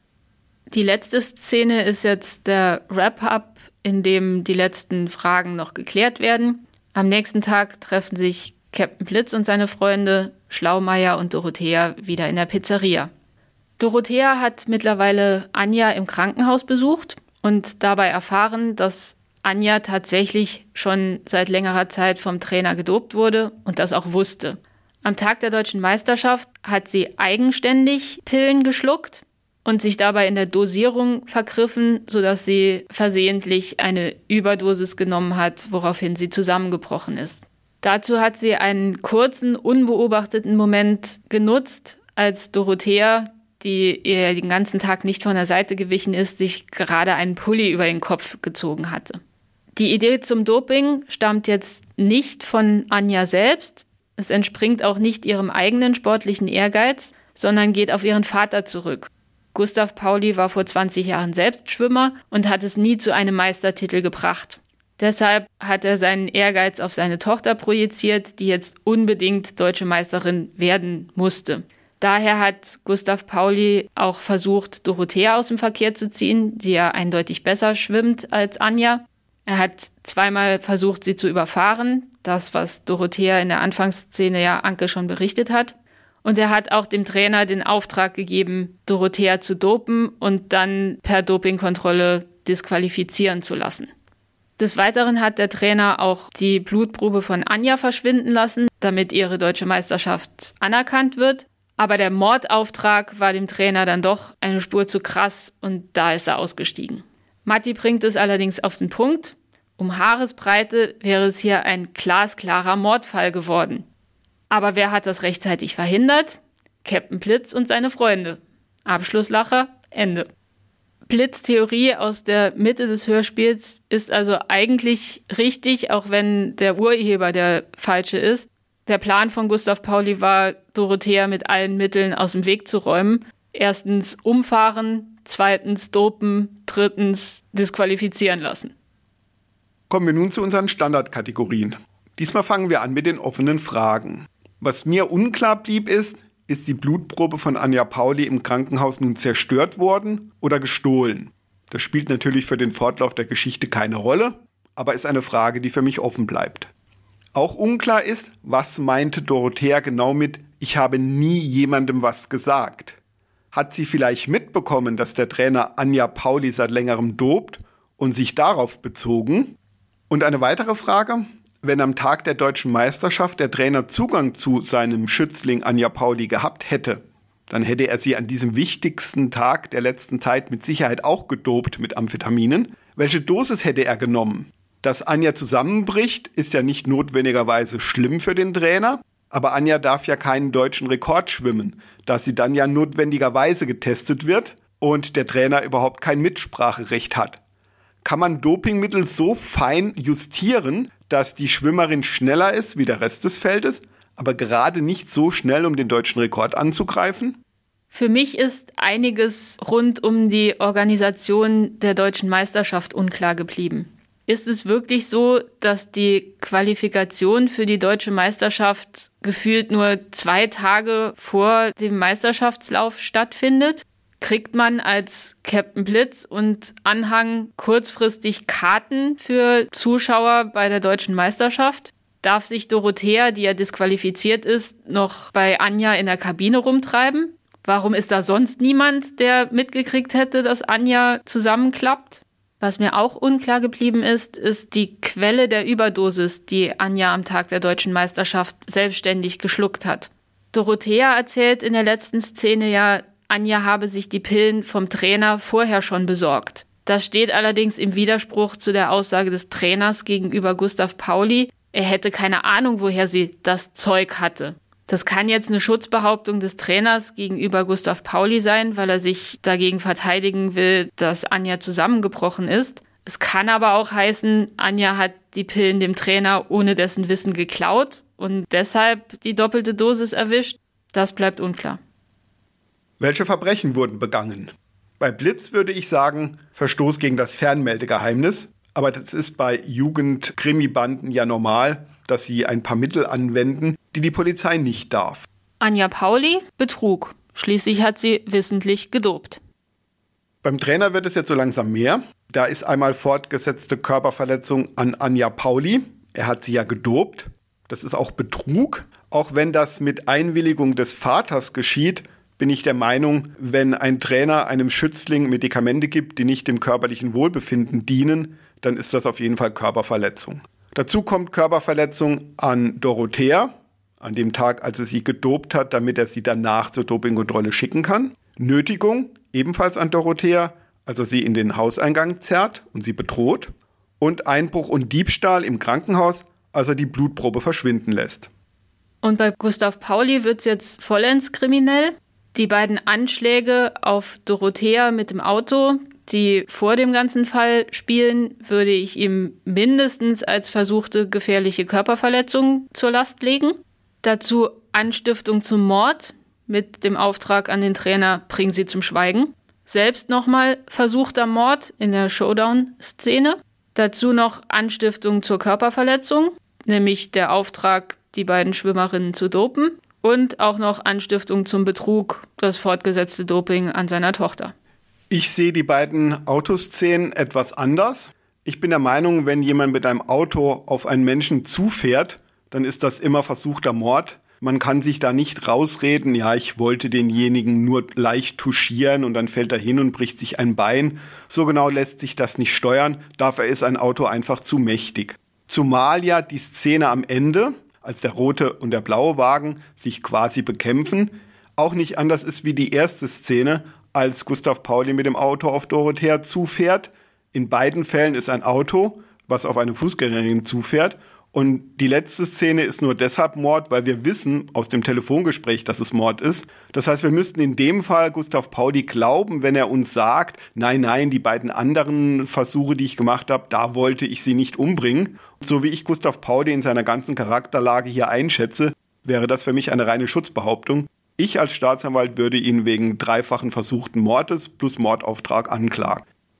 Die letzte Szene ist jetzt der Wrap-up, in dem die letzten Fragen noch geklärt werden. Am nächsten Tag treffen sich Captain Blitz und seine Freunde Schlaumeier und Dorothea wieder in der Pizzeria. Dorothea hat mittlerweile Anja im Krankenhaus besucht und dabei erfahren, dass Anja tatsächlich schon seit längerer Zeit vom Trainer gedopt wurde und das auch wusste. Am Tag der deutschen Meisterschaft hat sie eigenständig Pillen geschluckt und sich dabei in der Dosierung vergriffen, sodass sie versehentlich eine Überdosis genommen hat, woraufhin sie zusammengebrochen ist. Dazu hat sie einen kurzen, unbeobachteten Moment genutzt, als Dorothea, die ihr den ganzen Tag nicht von der Seite gewichen ist, sich gerade einen Pulli über den Kopf gezogen hatte. Die Idee zum Doping stammt jetzt nicht von Anja selbst. Es entspringt auch nicht ihrem eigenen sportlichen Ehrgeiz, sondern geht auf ihren Vater zurück. Gustav Pauli war vor zwanzig Jahren selbst Schwimmer und hat es nie zu einem Meistertitel gebracht. Deshalb hat er seinen Ehrgeiz auf seine Tochter projiziert, die jetzt unbedingt deutsche Meisterin werden musste. Daher hat Gustav Pauli auch versucht, Dorothea aus dem Verkehr zu ziehen, die ja eindeutig besser schwimmt als Anja. Er hat zweimal versucht, sie zu überfahren, das, was Dorothea in der Anfangsszene ja Anke schon berichtet hat. Und er hat auch dem Trainer den Auftrag gegeben, Dorothea zu dopen und dann per Dopingkontrolle disqualifizieren zu lassen. Des Weiteren hat der Trainer auch die Blutprobe von Anja verschwinden lassen, damit ihre deutsche Meisterschaft anerkannt wird. Aber der Mordauftrag war dem Trainer dann doch eine Spur zu krass und da ist er ausgestiegen. Matti bringt es allerdings auf den Punkt. Um Haaresbreite wäre es hier ein glasklarer Mordfall geworden. Aber wer hat das rechtzeitig verhindert? Captain Blitz und seine Freunde. Abschlusslacher, Ende. Blitz' Theorie aus der Mitte des Hörspiels ist also eigentlich richtig, auch wenn der Urheber der falsche ist. Der Plan von Gustav Pauli war, Dorothea mit allen Mitteln aus dem Weg zu räumen. Erstens umfahren, zweitens dopen, drittens disqualifizieren lassen. Kommen wir nun zu unseren Standardkategorien. Diesmal fangen wir an mit den offenen Fragen. Was mir unklar blieb ist, ist die Blutprobe von Anja Pauli im Krankenhaus nun zerstört worden oder gestohlen? Das spielt natürlich für den Fortlauf der Geschichte keine Rolle, aber ist eine Frage, die für mich offen bleibt. Auch unklar ist, was meinte Dorothea genau mit „Ich habe nie jemandem was gesagt". Hat sie vielleicht mitbekommen, dass der Trainer Anja Pauli seit längerem dopt und sich darauf bezogen? Und eine weitere Frage: Wenn am Tag der deutschen Meisterschaft der Trainer Zugang zu seinem Schützling Anja Pauli gehabt hätte, dann hätte er sie an diesem wichtigsten Tag der letzten Zeit mit Sicherheit auch gedopt mit Amphetaminen. Welche Dosis hätte er genommen? Dass Anja zusammenbricht, ist ja nicht notwendigerweise schlimm für den Trainer, aber Anja darf ja keinen deutschen Rekord schwimmen, da sie dann ja notwendigerweise getestet wird und der Trainer überhaupt kein Mitspracherecht hat. Kann man Dopingmittel so fein justieren, dass die Schwimmerin schneller ist wie der Rest des Feldes, aber gerade nicht so schnell, um den deutschen Rekord anzugreifen? Für mich ist einiges rund um die Organisation der deutschen Meisterschaft unklar geblieben. Ist es wirklich so, dass die Qualifikation für die deutsche Meisterschaft gefühlt nur zwei Tage vor dem Meisterschaftslauf stattfindet? Kriegt man als Captain Blitz und Anhang kurzfristig Karten für Zuschauer bei der deutschen Meisterschaft? Darf sich Dorothea, die ja disqualifiziert ist, noch bei Anja in der Kabine rumtreiben? Warum ist da sonst niemand, der mitgekriegt hätte, dass Anja zusammenklappt? Was mir auch unklar geblieben ist, ist die Quelle der Überdosis, die Anja am Tag der deutschen Meisterschaft selbstständig geschluckt hat. Dorothea erzählt in der letzten Szene ja, Anja habe sich die Pillen vom Trainer vorher schon besorgt. Das steht allerdings im Widerspruch zu der Aussage des Trainers gegenüber Gustav Pauli, er hätte keine Ahnung, woher sie das Zeug hatte. Das kann jetzt eine Schutzbehauptung des Trainers gegenüber Gustav Pauli sein, weil er sich dagegen verteidigen will, dass Anja zusammengebrochen ist. Es kann aber auch heißen, Anja hat die Pillen dem Trainer ohne dessen Wissen geklaut und deshalb die doppelte Dosis erwischt. Das bleibt unklar. Welche Verbrechen wurden begangen? Bei Blitz würde ich sagen, Verstoß gegen das Fernmeldegeheimnis. Aber das ist bei Jugend-Krimi-Banden ja normal, dass sie ein paar Mittel anwenden, die die Polizei nicht darf. Anja Pauli, Betrug. Schließlich hat sie wissentlich gedopt. Beim Trainer wird es jetzt so langsam mehr. Da ist einmal fortgesetzte Körperverletzung an Anja Pauli. Er hat sie ja gedopt. Das ist auch Betrug. Auch wenn das mit Einwilligung des Vaters geschieht, bin ich der Meinung, wenn ein Trainer einem Schützling Medikamente gibt, die nicht dem körperlichen Wohlbefinden dienen, dann ist das auf jeden Fall Körperverletzung. Dazu kommt Körperverletzung an Dorothea, an dem Tag, als er sie gedopt hat, damit er sie danach zur Dopingkontrolle schicken kann. Nötigung, ebenfalls an Dorothea, also sie in den Hauseingang zerrt und sie bedroht. Und Einbruch und Diebstahl im Krankenhaus, als er die Blutprobe verschwinden lässt. Und bei Gustav Pauli wird es jetzt vollends kriminell. Die beiden Anschläge auf Dorothea mit dem Auto, die vor dem ganzen Fall spielen, würde ich ihm mindestens als versuchte gefährliche Körperverletzung zur Last legen. Dazu Anstiftung zum Mord mit dem Auftrag an den Trainer, bring sie zum Schweigen. Selbst nochmal versuchter Mord in der Showdown-Szene. Dazu noch Anstiftung zur Körperverletzung, nämlich der Auftrag, die beiden Schwimmerinnen zu dopen. Und auch noch Anstiftung zum Betrug, das fortgesetzte Doping an seiner Tochter. Ich sehe die beiden Autoszenen etwas anders. Ich bin der Meinung, wenn jemand mit einem Auto auf einen Menschen zufährt, dann ist das immer versuchter Mord. Man kann sich da nicht rausreden, ja, ich wollte denjenigen nur leicht touchieren und dann fällt er hin und bricht sich ein Bein. So genau lässt sich das nicht steuern, dafür ist ein Auto einfach zu mächtig. Zumal ja die Szene am Ende, als der rote und der blaue Wagen sich quasi bekämpfen, auch nicht anders ist wie die erste Szene, als Gustav Pauli mit dem Auto auf Dorothea zufährt. In beiden Fällen ist ein Auto, was auf eine Fußgängerin zufährt. Und die letzte Szene ist nur deshalb Mord, weil wir wissen aus dem Telefongespräch, dass es Mord ist. Das heißt, wir müssten in dem Fall Gustav Pauli glauben, wenn er uns sagt, nein, nein, die beiden anderen Versuche, die ich gemacht habe, da wollte ich sie nicht umbringen. So wie ich Gustav Pauli in seiner ganzen Charakterlage hier einschätze, wäre das für mich eine reine Schutzbehauptung. Ich als Staatsanwalt würde ihn wegen dreifachen versuchten Mordes plus Mordauftrag anklagen.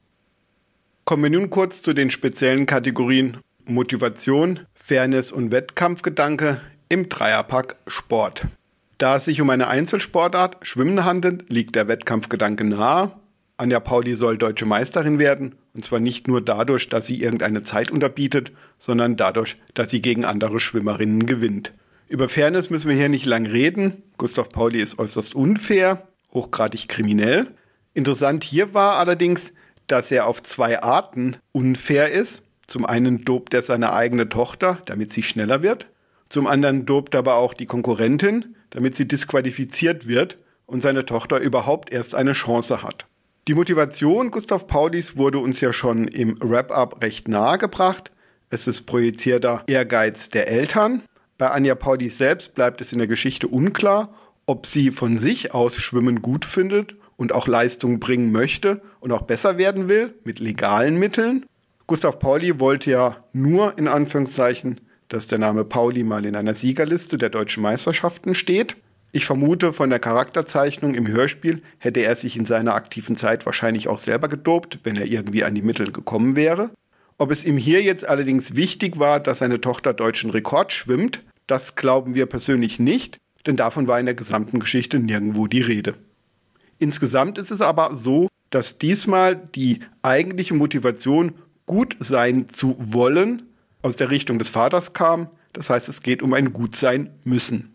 Kommen wir nun kurz zu den speziellen Kategorien Motivation, Fairness und Wettkampfgedanke im Dreierpack Sport. Da es sich um eine Einzelsportart, Schwimmen handelt, liegt der Wettkampfgedanke nahe. Anja Pauli soll deutsche Meisterin werden, und zwar nicht nur dadurch, dass sie irgendeine Zeit unterbietet, sondern dadurch, dass sie gegen andere Schwimmerinnen gewinnt. Über Fairness müssen wir hier nicht lang reden. Gustav Pauli ist äußerst unfair, hochgradig kriminell. Interessant hier war allerdings, dass er auf zwei Arten unfair ist. Zum einen dopt er seine eigene Tochter, damit sie schneller wird. Zum anderen dopt er aber auch die Konkurrentin, damit sie disqualifiziert wird und seine Tochter überhaupt erst eine Chance hat. Die Motivation Gustav Paulis wurde uns ja schon im Wrap-up recht nahe gebracht. Es ist projizierter Ehrgeiz der Eltern. Bei Anja Pauli selbst bleibt es in der Geschichte unklar, ob sie von sich aus Schwimmen gut findet und auch Leistung bringen möchte und auch besser werden will mit legalen Mitteln. Gustav Pauli wollte ja nur, in Anführungszeichen, dass der Name Pauli mal in einer Siegerliste der deutschen Meisterschaften steht. Ich vermute, von der Charakterzeichnung im Hörspiel hätte er sich in seiner aktiven Zeit wahrscheinlich auch selber gedopt, wenn er irgendwie an die Mittel gekommen wäre. Ob es ihm hier jetzt allerdings wichtig war, dass seine Tochter deutschen Rekord schwimmt, das glauben wir persönlich nicht, denn davon war in der gesamten Geschichte nirgendwo die Rede. Insgesamt ist es aber so, dass diesmal die eigentliche Motivation, gut sein zu wollen, aus der Richtung des Vaters kam. Das heißt, es geht um ein Gutsein müssen.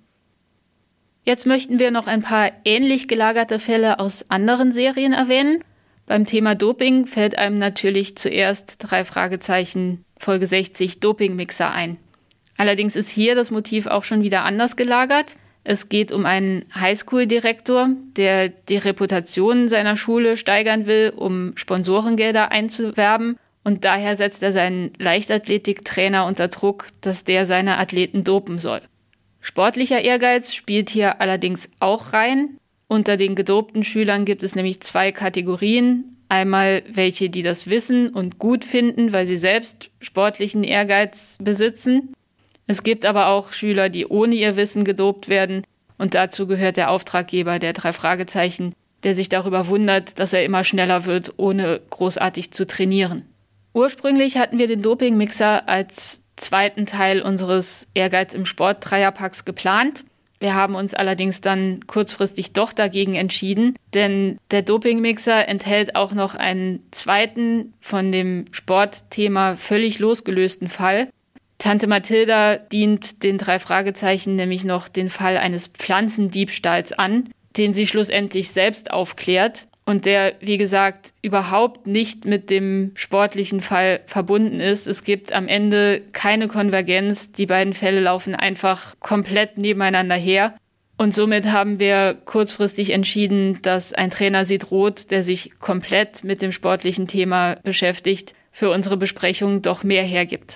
Jetzt möchten wir noch ein paar ähnlich gelagerte Fälle aus anderen Serien erwähnen. Beim Thema Doping fällt einem natürlich zuerst drei Fragezeichen Folge sechzig Dopingmixer ein. Allerdings ist hier das Motiv auch schon wieder anders gelagert. Es geht um einen Highschool-Direktor, der die Reputation seiner Schule steigern will, um Sponsorengelder einzuwerben. Und daher setzt er seinen Leichtathletiktrainer unter Druck, dass der seine Athleten dopen soll. Sportlicher Ehrgeiz spielt hier allerdings auch rein. Unter den gedopten Schülern gibt es nämlich zwei Kategorien. Einmal welche, die das wissen und gut finden, weil sie selbst sportlichen Ehrgeiz besitzen. Es gibt aber auch Schüler, die ohne ihr Wissen gedopt werden. Und dazu gehört der Auftraggeber der drei Fragezeichen, der sich darüber wundert, dass er immer schneller wird, ohne großartig zu trainieren. Ursprünglich hatten wir den Dopingmixer als zweiten Teil unseres Ehrgeiz im Sport Dreierpacks geplant. Wir haben uns allerdings dann kurzfristig doch dagegen entschieden, denn der Dopingmixer enthält auch noch einen zweiten, von dem Sportthema völlig losgelösten Fall. Tante Mathilda dient den drei Fragezeichen nämlich noch den Fall eines Pflanzendiebstahls an, den sie schlussendlich selbst aufklärt. Und der, wie gesagt, überhaupt nicht mit dem sportlichen Fall verbunden ist. Es gibt am Ende keine Konvergenz. Die beiden Fälle laufen einfach komplett nebeneinander her. Und somit haben wir kurzfristig entschieden, dass ein Trainer sieht rot, der sich komplett mit dem sportlichen Thema beschäftigt, für unsere Besprechung doch mehr hergibt.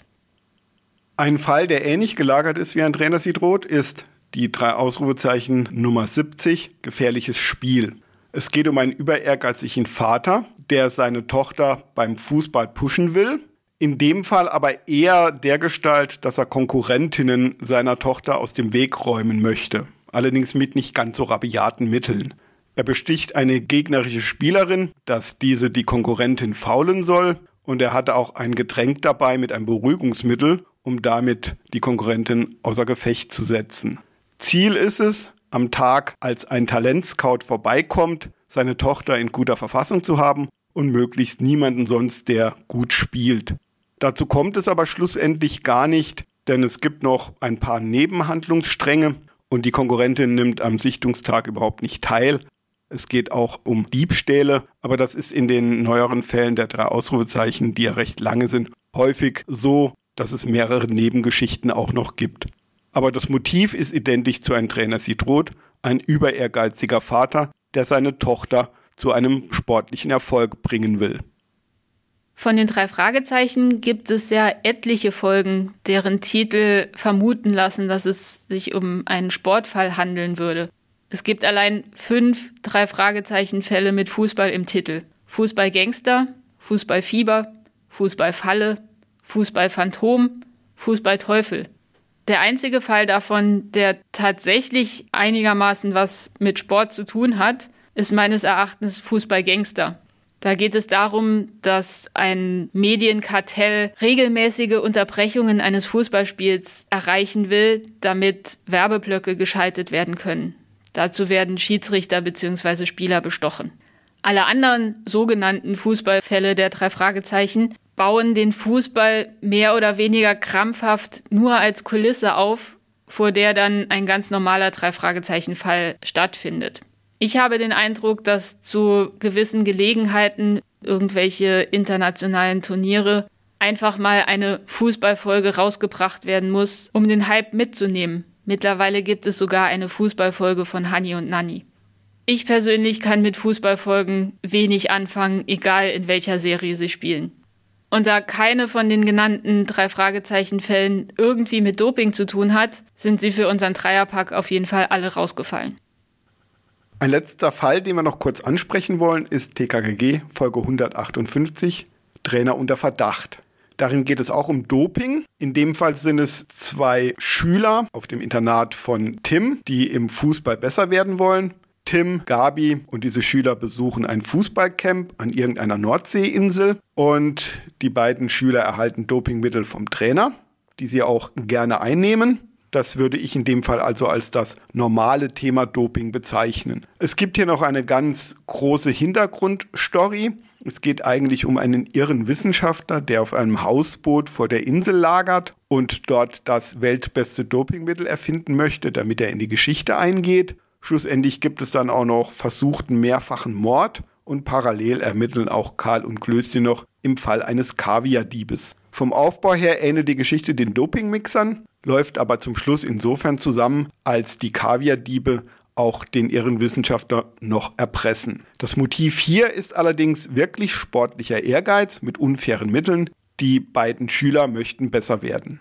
Ein Fall, der ähnlich gelagert ist wie ein Trainer sieht rot, ist die drei Ausrufezeichen Nummer siebzig, gefährliches Spiel. Es geht um einen überehrgeizigen Vater, der seine Tochter beim Fußball pushen will. In dem Fall aber eher dergestalt, dass er Konkurrentinnen seiner Tochter aus dem Weg räumen möchte. Allerdings mit nicht ganz so rabiaten Mitteln. Er besticht eine gegnerische Spielerin, dass diese die Konkurrentin faulen soll. Und er hatte auch ein Getränk dabei mit einem Beruhigungsmittel, um damit die Konkurrentin außer Gefecht zu setzen. Ziel ist es, am Tag, als ein Talentscout vorbeikommt, seine Tochter in guter Verfassung zu haben und möglichst niemanden sonst, der gut spielt. Dazu kommt es aber schlussendlich gar nicht, denn es gibt noch ein paar Nebenhandlungsstränge und die Konkurrentin nimmt am Sichtungstag überhaupt nicht teil. Es geht auch um Diebstähle, aber das ist in den neueren Fällen der drei Ausrufezeichen, die ja recht lange sind, häufig so, dass es mehrere Nebengeschichten auch noch gibt. Aber das Motiv ist identisch zu Ein Trainer sieht rot, ein überehrgeiziger Vater, der seine Tochter zu einem sportlichen Erfolg bringen will. Von den drei Fragezeichen gibt es ja etliche Folgen, deren Titel vermuten lassen, dass es sich um einen Sportfall handeln würde. Es gibt allein fünf drei Fragezeichen-Fälle mit Fußball im Titel. Fußball-Gangster, Fußball-Fieber, Fußball-Falle, Fußball-Phantom, Fußball-Teufel. Der einzige Fall davon, der tatsächlich einigermaßen was mit Sport zu tun hat, ist meines Erachtens Fußball-Gangster. Da geht es darum, dass ein Medienkartell regelmäßige Unterbrechungen eines Fußballspiels erreichen will, damit Werbeblöcke geschaltet werden können. Dazu werden Schiedsrichter bzw. Spieler bestochen. Alle anderen sogenannten Fußballfälle der drei Fragezeichen bauen den Fußball mehr oder weniger krampfhaft nur als Kulisse auf, vor der dann ein ganz normaler drei Fragezeichen-Fall stattfindet. Ich habe den Eindruck, dass zu gewissen Gelegenheiten irgendwelche internationalen Turniere einfach mal eine Fußballfolge rausgebracht werden muss, um den Hype mitzunehmen. Mittlerweile gibt es sogar eine Fußballfolge von Hani und Nanni. Ich persönlich kann mit Fußballfolgen wenig anfangen, egal in welcher Serie sie spielen. Und da keine von den genannten drei Fragezeichen-Fällen irgendwie mit Doping zu tun hat, sind sie für unseren Dreierpack auf jeden Fall alle rausgefallen. Ein letzter Fall, den wir noch kurz ansprechen wollen, ist T K K G, Folge hundertachtundfünfzig, Trainer unter Verdacht. Darin geht es auch um Doping. In dem Fall sind es zwei Schüler auf dem Internat von Tim, die im Fußball besser werden wollen. Tim, Gabi und diese Schüler besuchen ein Fußballcamp an irgendeiner Nordseeinsel und die beiden Schüler erhalten Dopingmittel vom Trainer, die sie auch gerne einnehmen. Das würde ich in dem Fall also als das normale Thema Doping bezeichnen. Es gibt hier noch eine ganz große Hintergrundstory. Es geht eigentlich um einen irren Wissenschaftler, der auf einem Hausboot vor der Insel lagert und dort das weltbeste Dopingmittel erfinden möchte, damit er in die Geschichte eingeht. Schlussendlich gibt es dann auch noch versuchten mehrfachen Mord und parallel ermitteln auch Karl und Klößchen noch im Fall eines Kaviardiebes. Vom Aufbau her ähnelt die Geschichte den Dopingmixern, läuft aber zum Schluss insofern zusammen, als die Kaviardiebe auch den irren Wissenschaftler noch erpressen. Das Motiv hier ist allerdings wirklich sportlicher Ehrgeiz mit unfairen Mitteln. Die beiden Schüler möchten besser werden.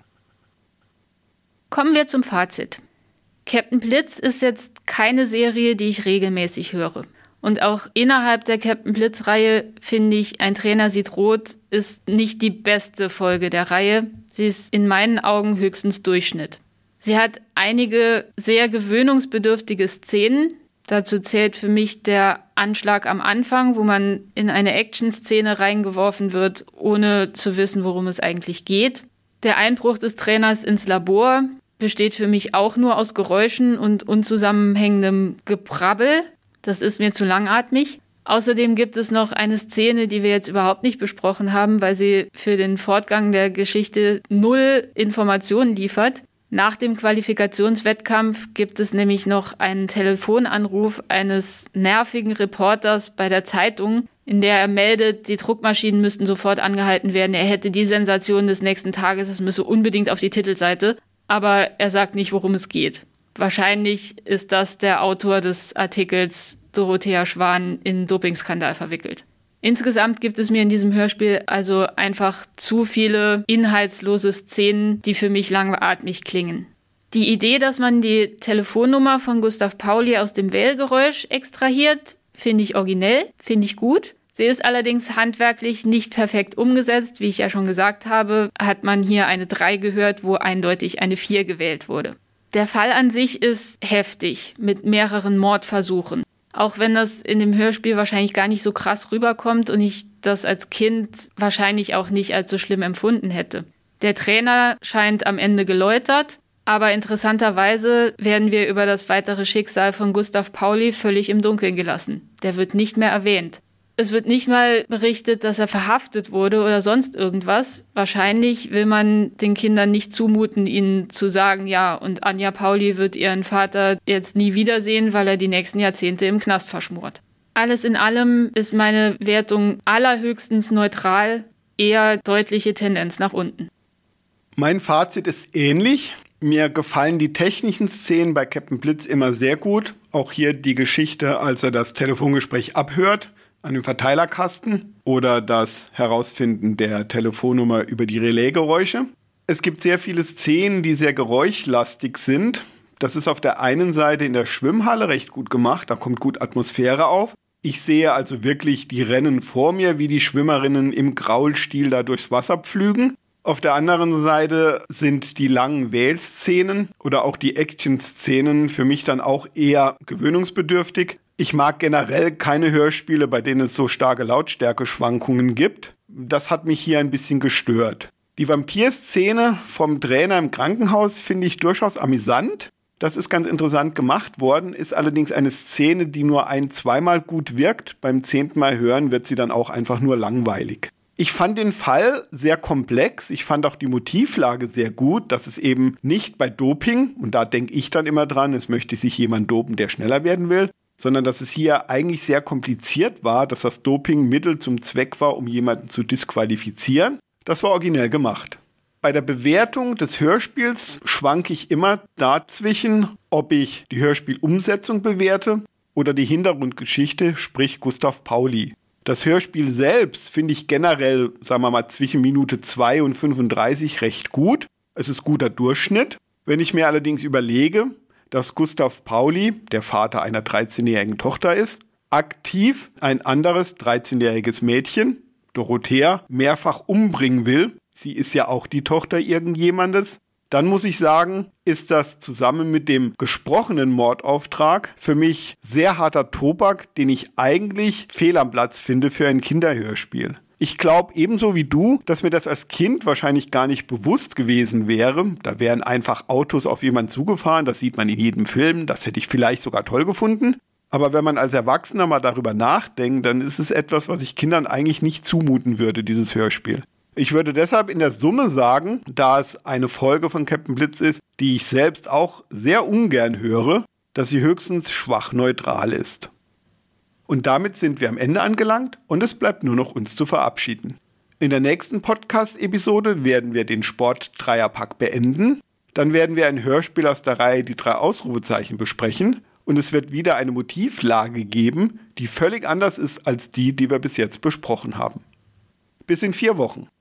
Kommen wir zum Fazit. Captain Blitz ist jetzt keine Serie, die ich regelmäßig höre. Und auch innerhalb der Captain Blitz-Reihe finde ich, Ein Trainer sieht rot ist nicht die beste Folge der Reihe. Sie ist in meinen Augen höchstens Durchschnitt. Sie hat einige sehr gewöhnungsbedürftige Szenen. Dazu zählt für mich der Anschlag am Anfang, wo man in eine Action-Szene reingeworfen wird, ohne zu wissen, worum es eigentlich geht. Der Einbruch des Trainers ins Labor besteht für mich auch nur aus Geräuschen und unzusammenhängendem Gebrabbel. Das ist mir zu langatmig. Außerdem gibt es noch eine Szene, die wir jetzt überhaupt nicht besprochen haben, weil sie für den Fortgang der Geschichte null Informationen liefert. Nach dem Qualifikationswettkampf gibt es nämlich noch einen Telefonanruf eines nervigen Reporters bei der Zeitung, in der er meldet, die Druckmaschinen müssten sofort angehalten werden. Er hätte die Sensation des nächsten Tages, es müsse unbedingt auf die Titelseite. Aber er sagt nicht, worum es geht. Wahrscheinlich ist das der Autor des Artikels Dorothea Schwan in Dopingskandal verwickelt. Insgesamt gibt es mir in diesem Hörspiel also einfach zu viele inhaltslose Szenen, die für mich langatmig klingen. Die Idee, dass man die Telefonnummer von Gustav Pauli aus dem Wählgeräusch extrahiert, finde ich originell, finde ich gut. Sie ist allerdings handwerklich nicht perfekt umgesetzt. Wie ich ja schon gesagt habe, hat man hier eine drei gehört, wo eindeutig eine vier gewählt wurde. Der Fall an sich ist heftig, mit mehreren Mordversuchen. Auch wenn das in dem Hörspiel wahrscheinlich gar nicht so krass rüberkommt und ich das als Kind wahrscheinlich auch nicht als so schlimm empfunden hätte. Der Trainer scheint am Ende geläutert, aber interessanterweise werden wir über das weitere Schicksal von Gustav Pauli völlig im Dunkeln gelassen. Der wird nicht mehr erwähnt. Es wird nicht mal berichtet, dass er verhaftet wurde oder sonst irgendwas. Wahrscheinlich will man den Kindern nicht zumuten, ihnen zu sagen, ja, und Anja Pauli wird ihren Vater jetzt nie wiedersehen, weil er die nächsten Jahrzehnte im Knast verschmort. Alles in allem ist meine Wertung allerhöchstens neutral, eher deutliche Tendenz nach unten. Mein Fazit ist ähnlich. Mir gefallen die technischen Szenen bei Captain Blitz immer sehr gut. Auch hier die Geschichte, als er das Telefongespräch abhört an dem Verteilerkasten oder das Herausfinden der Telefonnummer über die Relaisgeräusche. Es gibt sehr viele Szenen, die sehr geräuschlastig sind. Das ist auf der einen Seite in der Schwimmhalle recht gut gemacht, da kommt gut Atmosphäre auf. Ich sehe also wirklich die Rennen vor mir, wie die Schwimmerinnen im Graulstil da durchs Wasser pflügen. Auf der anderen Seite sind die langen Wählszenen oder auch die Action-Szenen für mich dann auch eher gewöhnungsbedürftig. Ich mag generell keine Hörspiele, bei denen es so starke Lautstärkeschwankungen gibt. Das hat mich hier ein bisschen gestört. Die Vampir-Szene vom Trainer im Krankenhaus finde ich durchaus amüsant. Das ist ganz interessant gemacht worden, ist allerdings eine Szene, die nur ein-, zweimal gut wirkt. Beim zehnten Mal hören wird sie dann auch einfach nur langweilig. Ich fand den Fall sehr komplex. Ich fand auch die Motivlage sehr gut, dass es eben nicht bei Doping, und da denke ich dann immer dran, es möchte sich jemand dopen, der schneller werden will, sondern dass es hier eigentlich sehr kompliziert war, dass das Doping Mittel zum Zweck war, um jemanden zu disqualifizieren. Das war originell gemacht. Bei der Bewertung des Hörspiels schwanke ich immer dazwischen, ob ich die Hörspielumsetzung bewerte oder die Hintergrundgeschichte, sprich Gustav Pauli. Das Hörspiel selbst finde ich generell, sagen wir mal, zwischen Minute zwei und fünfunddreißig recht gut. Es ist guter Durchschnitt. Wenn ich mir allerdings überlege, dass Gustav Pauli, der Vater einer dreizehnjährigen Tochter ist, aktiv ein anderes dreizehnjähriges Mädchen, Dorothea, mehrfach umbringen will, sie ist ja auch die Tochter irgendjemandes, dann muss ich sagen, ist das zusammen mit dem gesprochenen Mordauftrag für mich sehr harter Tobak, den ich eigentlich fehl am Platz finde für ein Kinderhörspiel. Ich glaube ebenso wie du, dass mir das als Kind wahrscheinlich gar nicht bewusst gewesen wäre. Da wären einfach Autos auf jemanden zugefahren, das sieht man in jedem Film, das hätte ich vielleicht sogar toll gefunden. Aber wenn man als Erwachsener mal darüber nachdenkt, dann ist es etwas, was ich Kindern eigentlich nicht zumuten würde, dieses Hörspiel. Ich würde deshalb in der Summe sagen, da es eine Folge von Captain Blitz ist, die ich selbst auch sehr ungern höre, dass sie höchstens schwach neutral ist. Und damit sind wir am Ende angelangt und es bleibt nur noch uns zu verabschieden. In der nächsten Podcast-Episode werden wir den Sport-Dreierpack beenden. Dann werden wir ein Hörspiel aus der Reihe Die drei Ausrufezeichen besprechen und es wird wieder eine Motivlage geben, die völlig anders ist als die, die wir bis jetzt besprochen haben. Bis in vier Wochen.